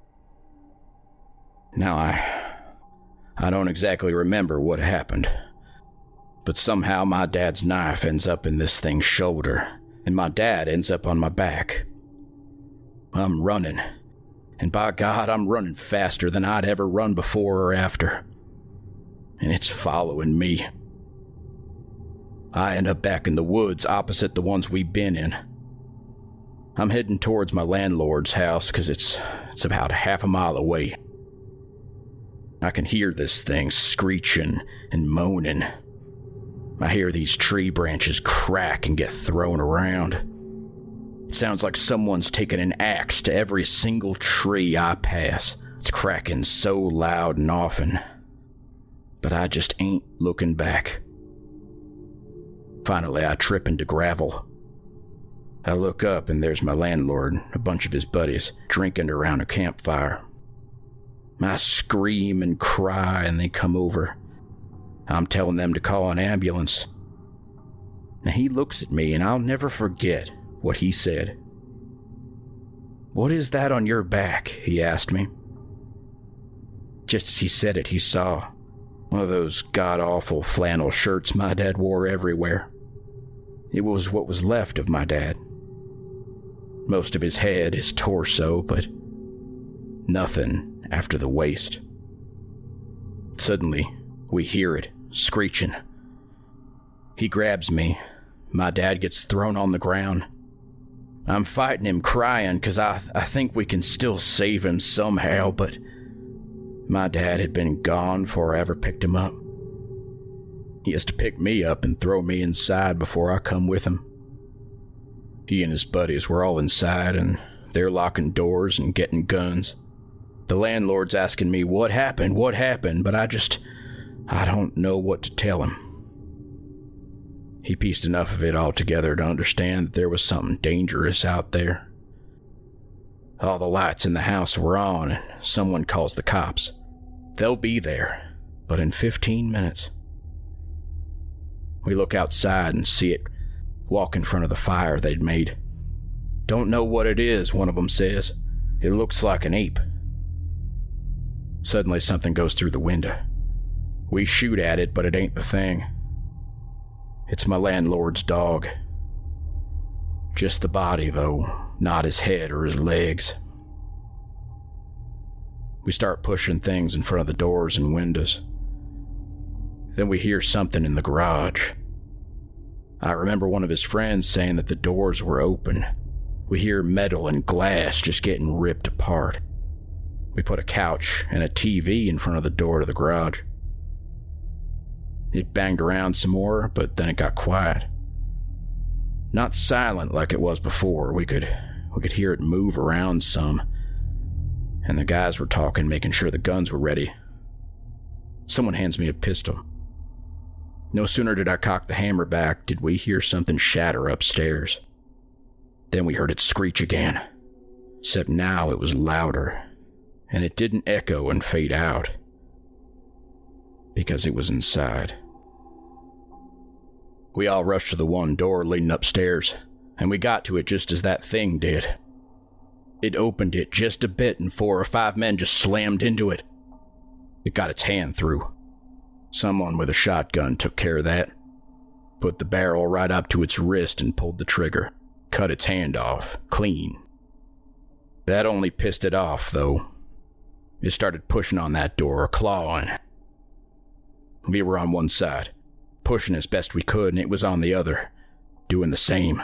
Now, I... I don't exactly remember what happened, but somehow my dad's knife ends up in this thing's shoulder, and my dad ends up on my back. I'm running, And by God, I'm running faster than I'd ever run before or after. And it's following me. I end up back in the woods opposite the ones we've been in. I'm heading towards my landlord's house because it's, it's about a half a mile away. I can hear this thing screeching and moaning. I hear these tree branches crack and get thrown around. It sounds like someone's taken an axe to every single tree I pass. It's cracking so loud and often. But I just ain't looking back. Finally, I trip into gravel. I look up and there's my landlord and a bunch of his buddies drinking around a campfire. I scream and cry and they come over. I'm telling them to call an ambulance. Now he looks at me and I'll never forget what he said. "What is that on your back?" he asked me. Just as he said it, he saw one of those god-awful flannel shirts my dad wore everywhere. It was what was left of my dad. Most of his head, his torso, but nothing after the waist. Suddenly, we hear it, screeching. He grabs me. My dad gets thrown on the ground. I'm fighting him, crying, because I, I think we can still save him somehow, but my dad had been gone before I ever picked him up. He has to pick me up and throw me inside before I come with him. He and his buddies were all inside, and they're locking doors and getting guns. The landlord's asking me, what happened, what happened, but I just, I don't know what to tell him. He pieced enough of it all together to understand that there was something dangerous out there. All the lights in the house were on, and someone calls the cops. They'll be there, but in fifteen minutes. We look outside and see it walk in front of the fire they'd made. Don't know what it is, one of them says. It looks like an ape. Suddenly something goes through the window. We shoot at it, but it ain't the thing. It's my landlord's dog. Just the body, though, not his head or his legs. We start pushing things in front of the doors and windows. Then we hear something in the garage. I remember one of his friends saying that the doors were open. We hear metal and glass just getting ripped apart. We put a couch and a T V in front of the door to the garage. It banged around some more, but then it got quiet. Not silent like it was before. We could we could hear it move around some. And the guys were talking, making sure the guns were ready. Someone hands me a pistol. No sooner did I cock the hammer back did we hear something shatter upstairs. Then we heard it screech again. Except now it was louder. And it didn't echo and fade out. Because it was inside. We all rushed to the one door leading upstairs, and we got to it just as that thing did. It opened it just a bit and four or five men just slammed into it. It got its hand through. Someone with a shotgun took care of that. Put the barrel right up to its wrist and pulled the trigger. Cut its hand off, clean. That only pissed it off, though. It started pushing on that door, clawing. We were on one side, pushing as best we could, and it was on the other, doing the same.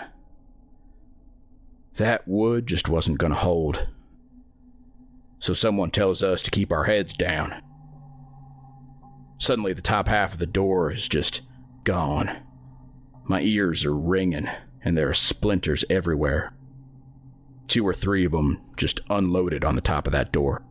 That wood just wasn't going to hold. So someone tells us to keep our heads down. Suddenly the top half of the door is just gone. My ears are ringing, and there are splinters everywhere. Two or three of them just unloaded on the top of that door.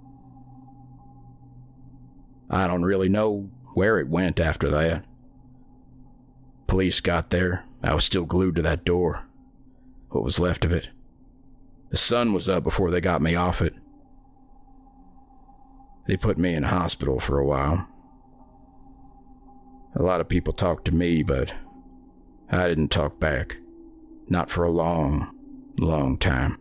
I don't really know where it went after that. Police got there. I was still glued to that door. What was left of it. The sun was up before they got me off it. They put me in hospital for a while. A lot of people talked to me, but I didn't talk back. Not for a long, long time.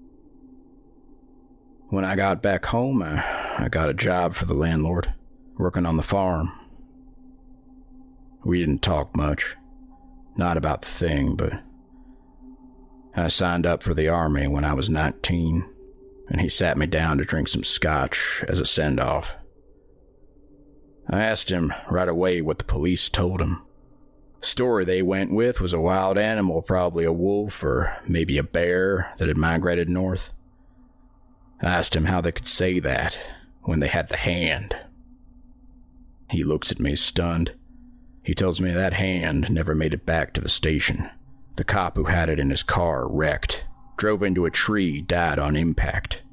When I got back home, I, I got a job for the landlord, working on the farm. We didn't talk much. Not about the thing, but I signed up for the army when I was nineteen. and he sat me down to drink some scotch as a send-off. I asked him right away what the police told him. The story they went with was a wild animal, probably a wolf or maybe a bear that had migrated north. I asked him how they could say that when they had the hand. He looks at me stunned. He tells me that hand never made it back to the station. The cop who had it in his car wrecked, drove into a tree, died on impact.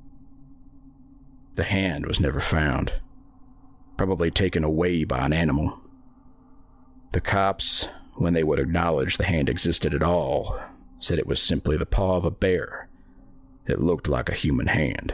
The hand was never found. Probably taken away by an animal. The cops, when they would acknowledge the hand existed at all, said it was simply the paw of a bear. It looked like a human hand.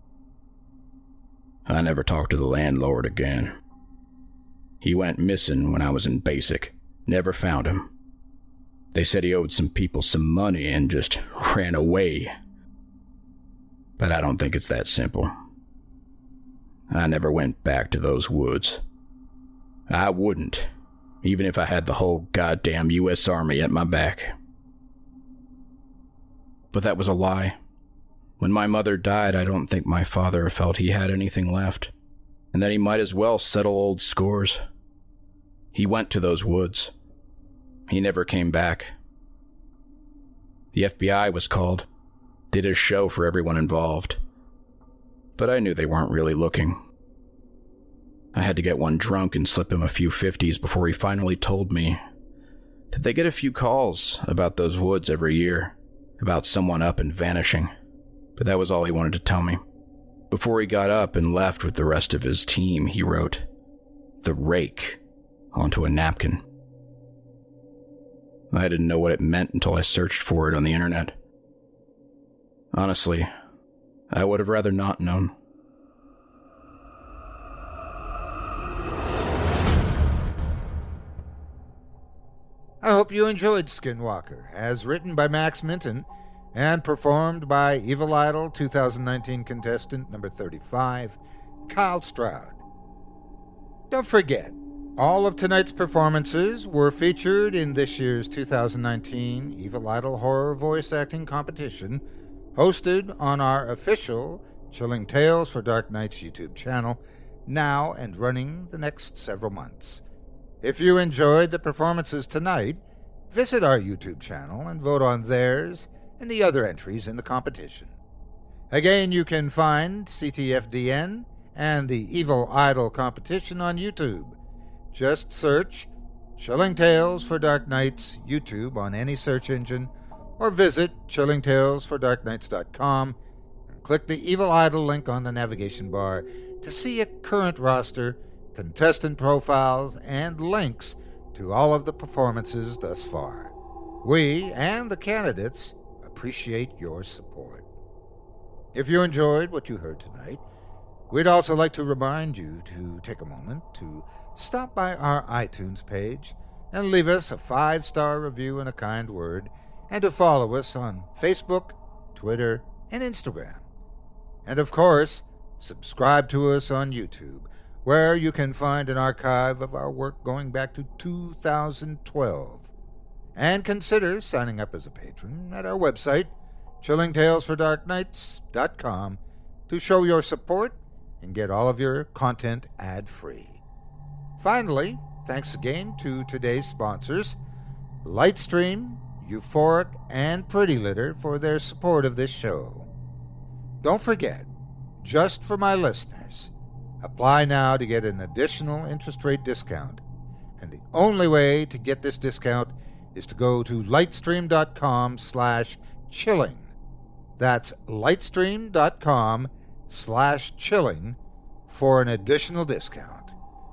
I never talked to the landlord again. He went missing when I was in basic. Never found him. They said he owed some people some money and just ran away. But I don't think it's that simple. I never went back to those woods. I wouldn't, even if I had the whole goddamn U S Army at my back. But that was a lie. When my mother died, I don't think my father felt he had anything left, and that he might as well settle old scores. He went to those woods. He never came back. The F B I was called, did a show for everyone involved. But I knew they weren't really looking. I had to get one drunk and slip him a few fifties before he finally told me that they get a few calls about those woods every year, about someone up and vanishing. But that was all he wanted to tell me. Before he got up and left with the rest of his team, he wrote, "The Rake," onto a napkin. I didn't know what it meant until I searched for it on the internet. Honestly, I would have rather not known. I hope you enjoyed Skinwalker, as written by Max Minton and performed by Evil Idol two thousand nineteen contestant number thirty-five, Kyle Stroud. Don't forget, all of tonight's performances were featured in this year's two thousand nineteen Evil Idol Horror Voice Acting Competition, hosted on our official Chilling Tales for Dark Nights YouTube channel, now and running the next several months. If you enjoyed the performances tonight, visit our YouTube channel and vote on theirs and the other entries in the competition. Again, you can find C T F D N and the Evil Idol competition on YouTube. Just search Chilling Tales for Dark Nights YouTube on any search engine, or visit chilling tales for dark nights dot com and click the Evil Idol link on the navigation bar to see a current roster, contestant profiles, and links to all of the performances thus far. We and the candidates appreciate your support. If you enjoyed what you heard tonight, we'd also like to remind you to take a moment to stop by our iTunes page and leave us a five-star review and a kind word, and to follow us on Facebook, Twitter, and Instagram. And of course, subscribe to us on YouTube, where you can find an archive of our work going back to two thousand twelve. And consider signing up as a patron at our website, chilling tales for dark nights dot com, to show your support and get all of your content ad-free. Finally, thanks again to today's sponsors, Lightstream, Euphoric, and Pretty Litter, for their support of this show. Don't forget, just for my listeners, apply now to get an additional interest rate discount. And the only way to get this discount is to go to lightstream.com slash chilling. That's lightstream.com slash chilling for an additional discount.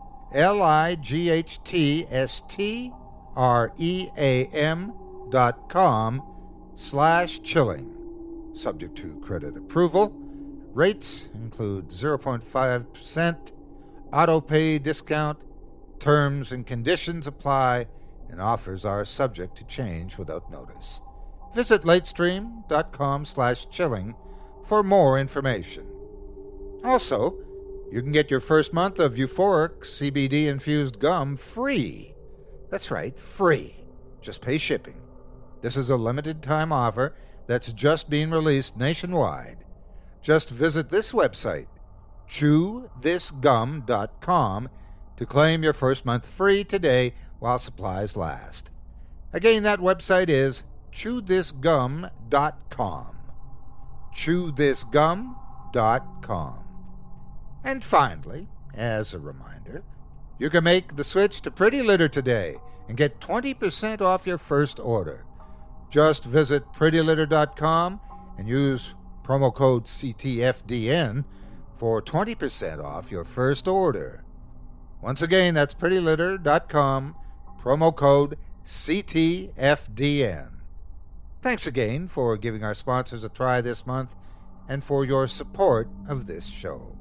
L-I-G-H-T-S-T-R-E-A-M dot com slash chilling. Subject to credit approval. Rates include zero point five percent, auto pay discount, terms and conditions apply, and offers are subject to change without notice. Visit lightstream.com slash chilling for more information. Also, you can get your first month of Euphoric C B D-infused gum free. That's right, free. Just pay shipping. This is a limited time offer that's just being released nationwide. Just visit this website, chew this gum dot com, to claim your first month free today while supplies last. Again, that website is chew this gum dot com. chew this gum dot com. And finally, as a reminder, you can make the switch to Pretty Litter today and get twenty percent off your first order. Just visit pretty litter dot com and use promo code C T F D N for twenty percent off your first order. Once again, that's pretty litter dot com, promo code C T F D N. Thanks again for giving our sponsors a try this month and for your support of this show.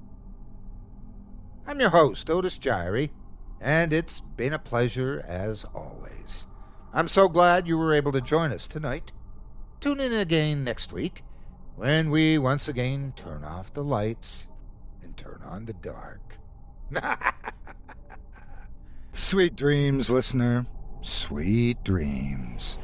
I'm your host, Otis Jiry, and it's been a pleasure as always. I'm so glad you were able to join us tonight. Tune in again next week when we once again turn off the lights and turn on the dark. Sweet dreams, listener. Sweet dreams.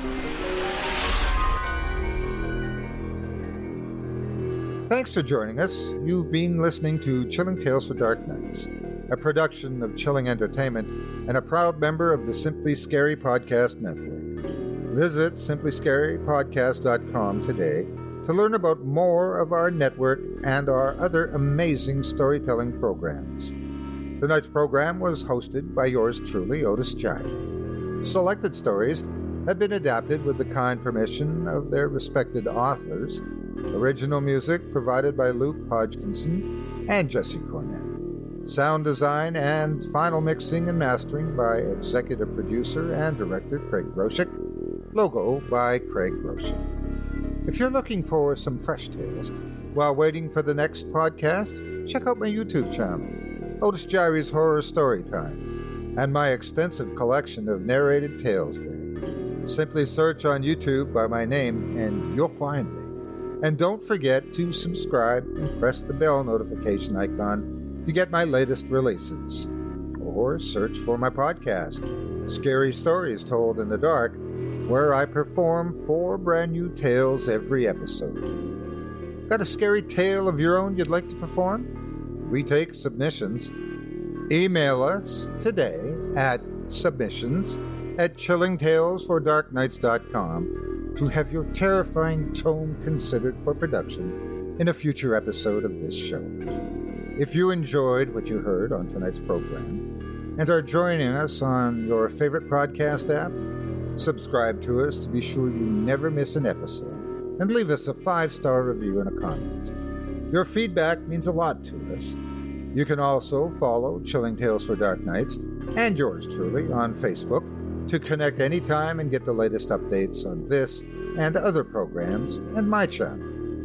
Thanks for joining us. You've been listening to Chilling Tales for Dark Nights, a production of Chilling Entertainment and a proud member of the Simply Scary Podcast Network. Visit simply scary podcast dot com today to learn about more of our network and our other amazing storytelling programs. Tonight's program was hosted by yours truly, Otis Jiry. Selected stories have been adapted with the kind permission of their respected authors. Original music provided by Luke Hodgkinson and Jesse Cornett. Sound design and final mixing and mastering by executive producer and director Craig Groshek. Logo by Craig Groshek. If you're looking for some fresh tales while waiting for the next podcast, check out my YouTube channel, Otis Jiry's Horror Storytime, and my extensive collection of narrated tales there. Simply search on YouTube by my name and you'll find me. And don't forget to subscribe and press the bell notification icon to get my latest releases. Or search for my podcast, Scary Stories Told in the Dark, where I perform four brand new tales every episode. Got a scary tale of your own you'd like to perform? We take submissions. Email us today at submissions at chilling tales for dark nights dot com to have your terrifying tome considered for production in a future episode of this show. If you enjoyed what you heard on tonight's program and are joining us on your favorite podcast app, subscribe to us to be sure you never miss an episode, and leave us a five-star review and a comment. Your feedback means a lot to us. You can also follow Chilling Tales for Dark Nights and yours truly on Facebook to connect anytime and get the latest updates on this and other programs and my channel.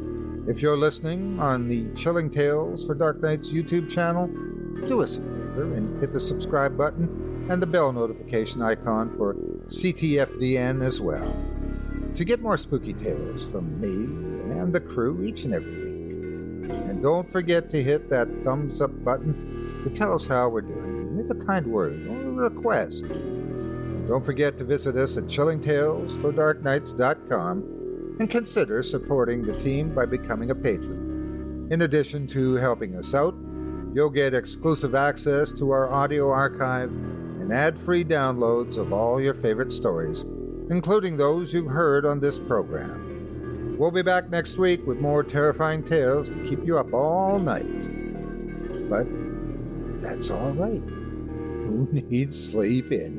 If you're listening on the Chilling Tales for Dark Nights YouTube channel, do us a favor and hit the subscribe button and the bell notification icon for C T F D N as well, to get more spooky tales from me and the crew each and every week. And don't forget to hit that thumbs up button to tell us how we're doing. Leave a kind word or a request. Don't forget to visit us at chilling tales for dark nights dot com and consider supporting the team by becoming a patron. In addition to helping us out, you'll get exclusive access to our audio archive and ad-free downloads of all your favorite stories, including those you've heard on this program. We'll be back next week with more terrifying tales to keep you up all night. But that's all right. Who needs sleep anyway?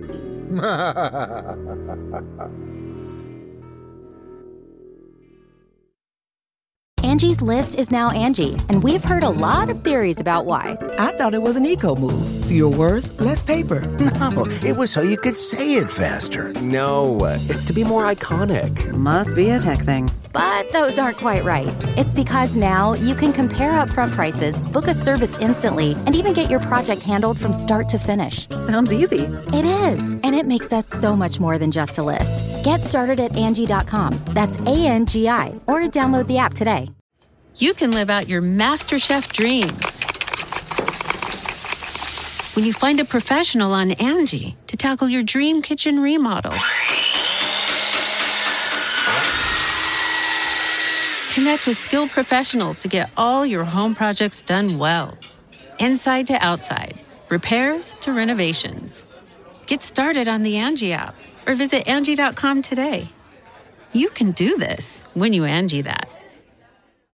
Angie's List is now Angie, and we've heard a lot of theories about why. I thought it was an eco move. Fewer words, less paper. No, it was so you could say it faster. No, it's to be more iconic. Must be a tech thing. But those aren't quite right. It's because now you can compare upfront prices, book a service instantly, and even get your project handled from start to finish. Sounds easy. It is, and it makes us so much more than just a list. Get started at Angie dot com. That's A N G I, or download the app today. You can live out your MasterChef dreams when you find a professional on Angie to tackle your dream kitchen remodel. Connect with skilled professionals to get all your home projects done well. Inside to outside, repairs to renovations. Get started on the Angie app or visit Angie dot com today. You can do this when you Angie that.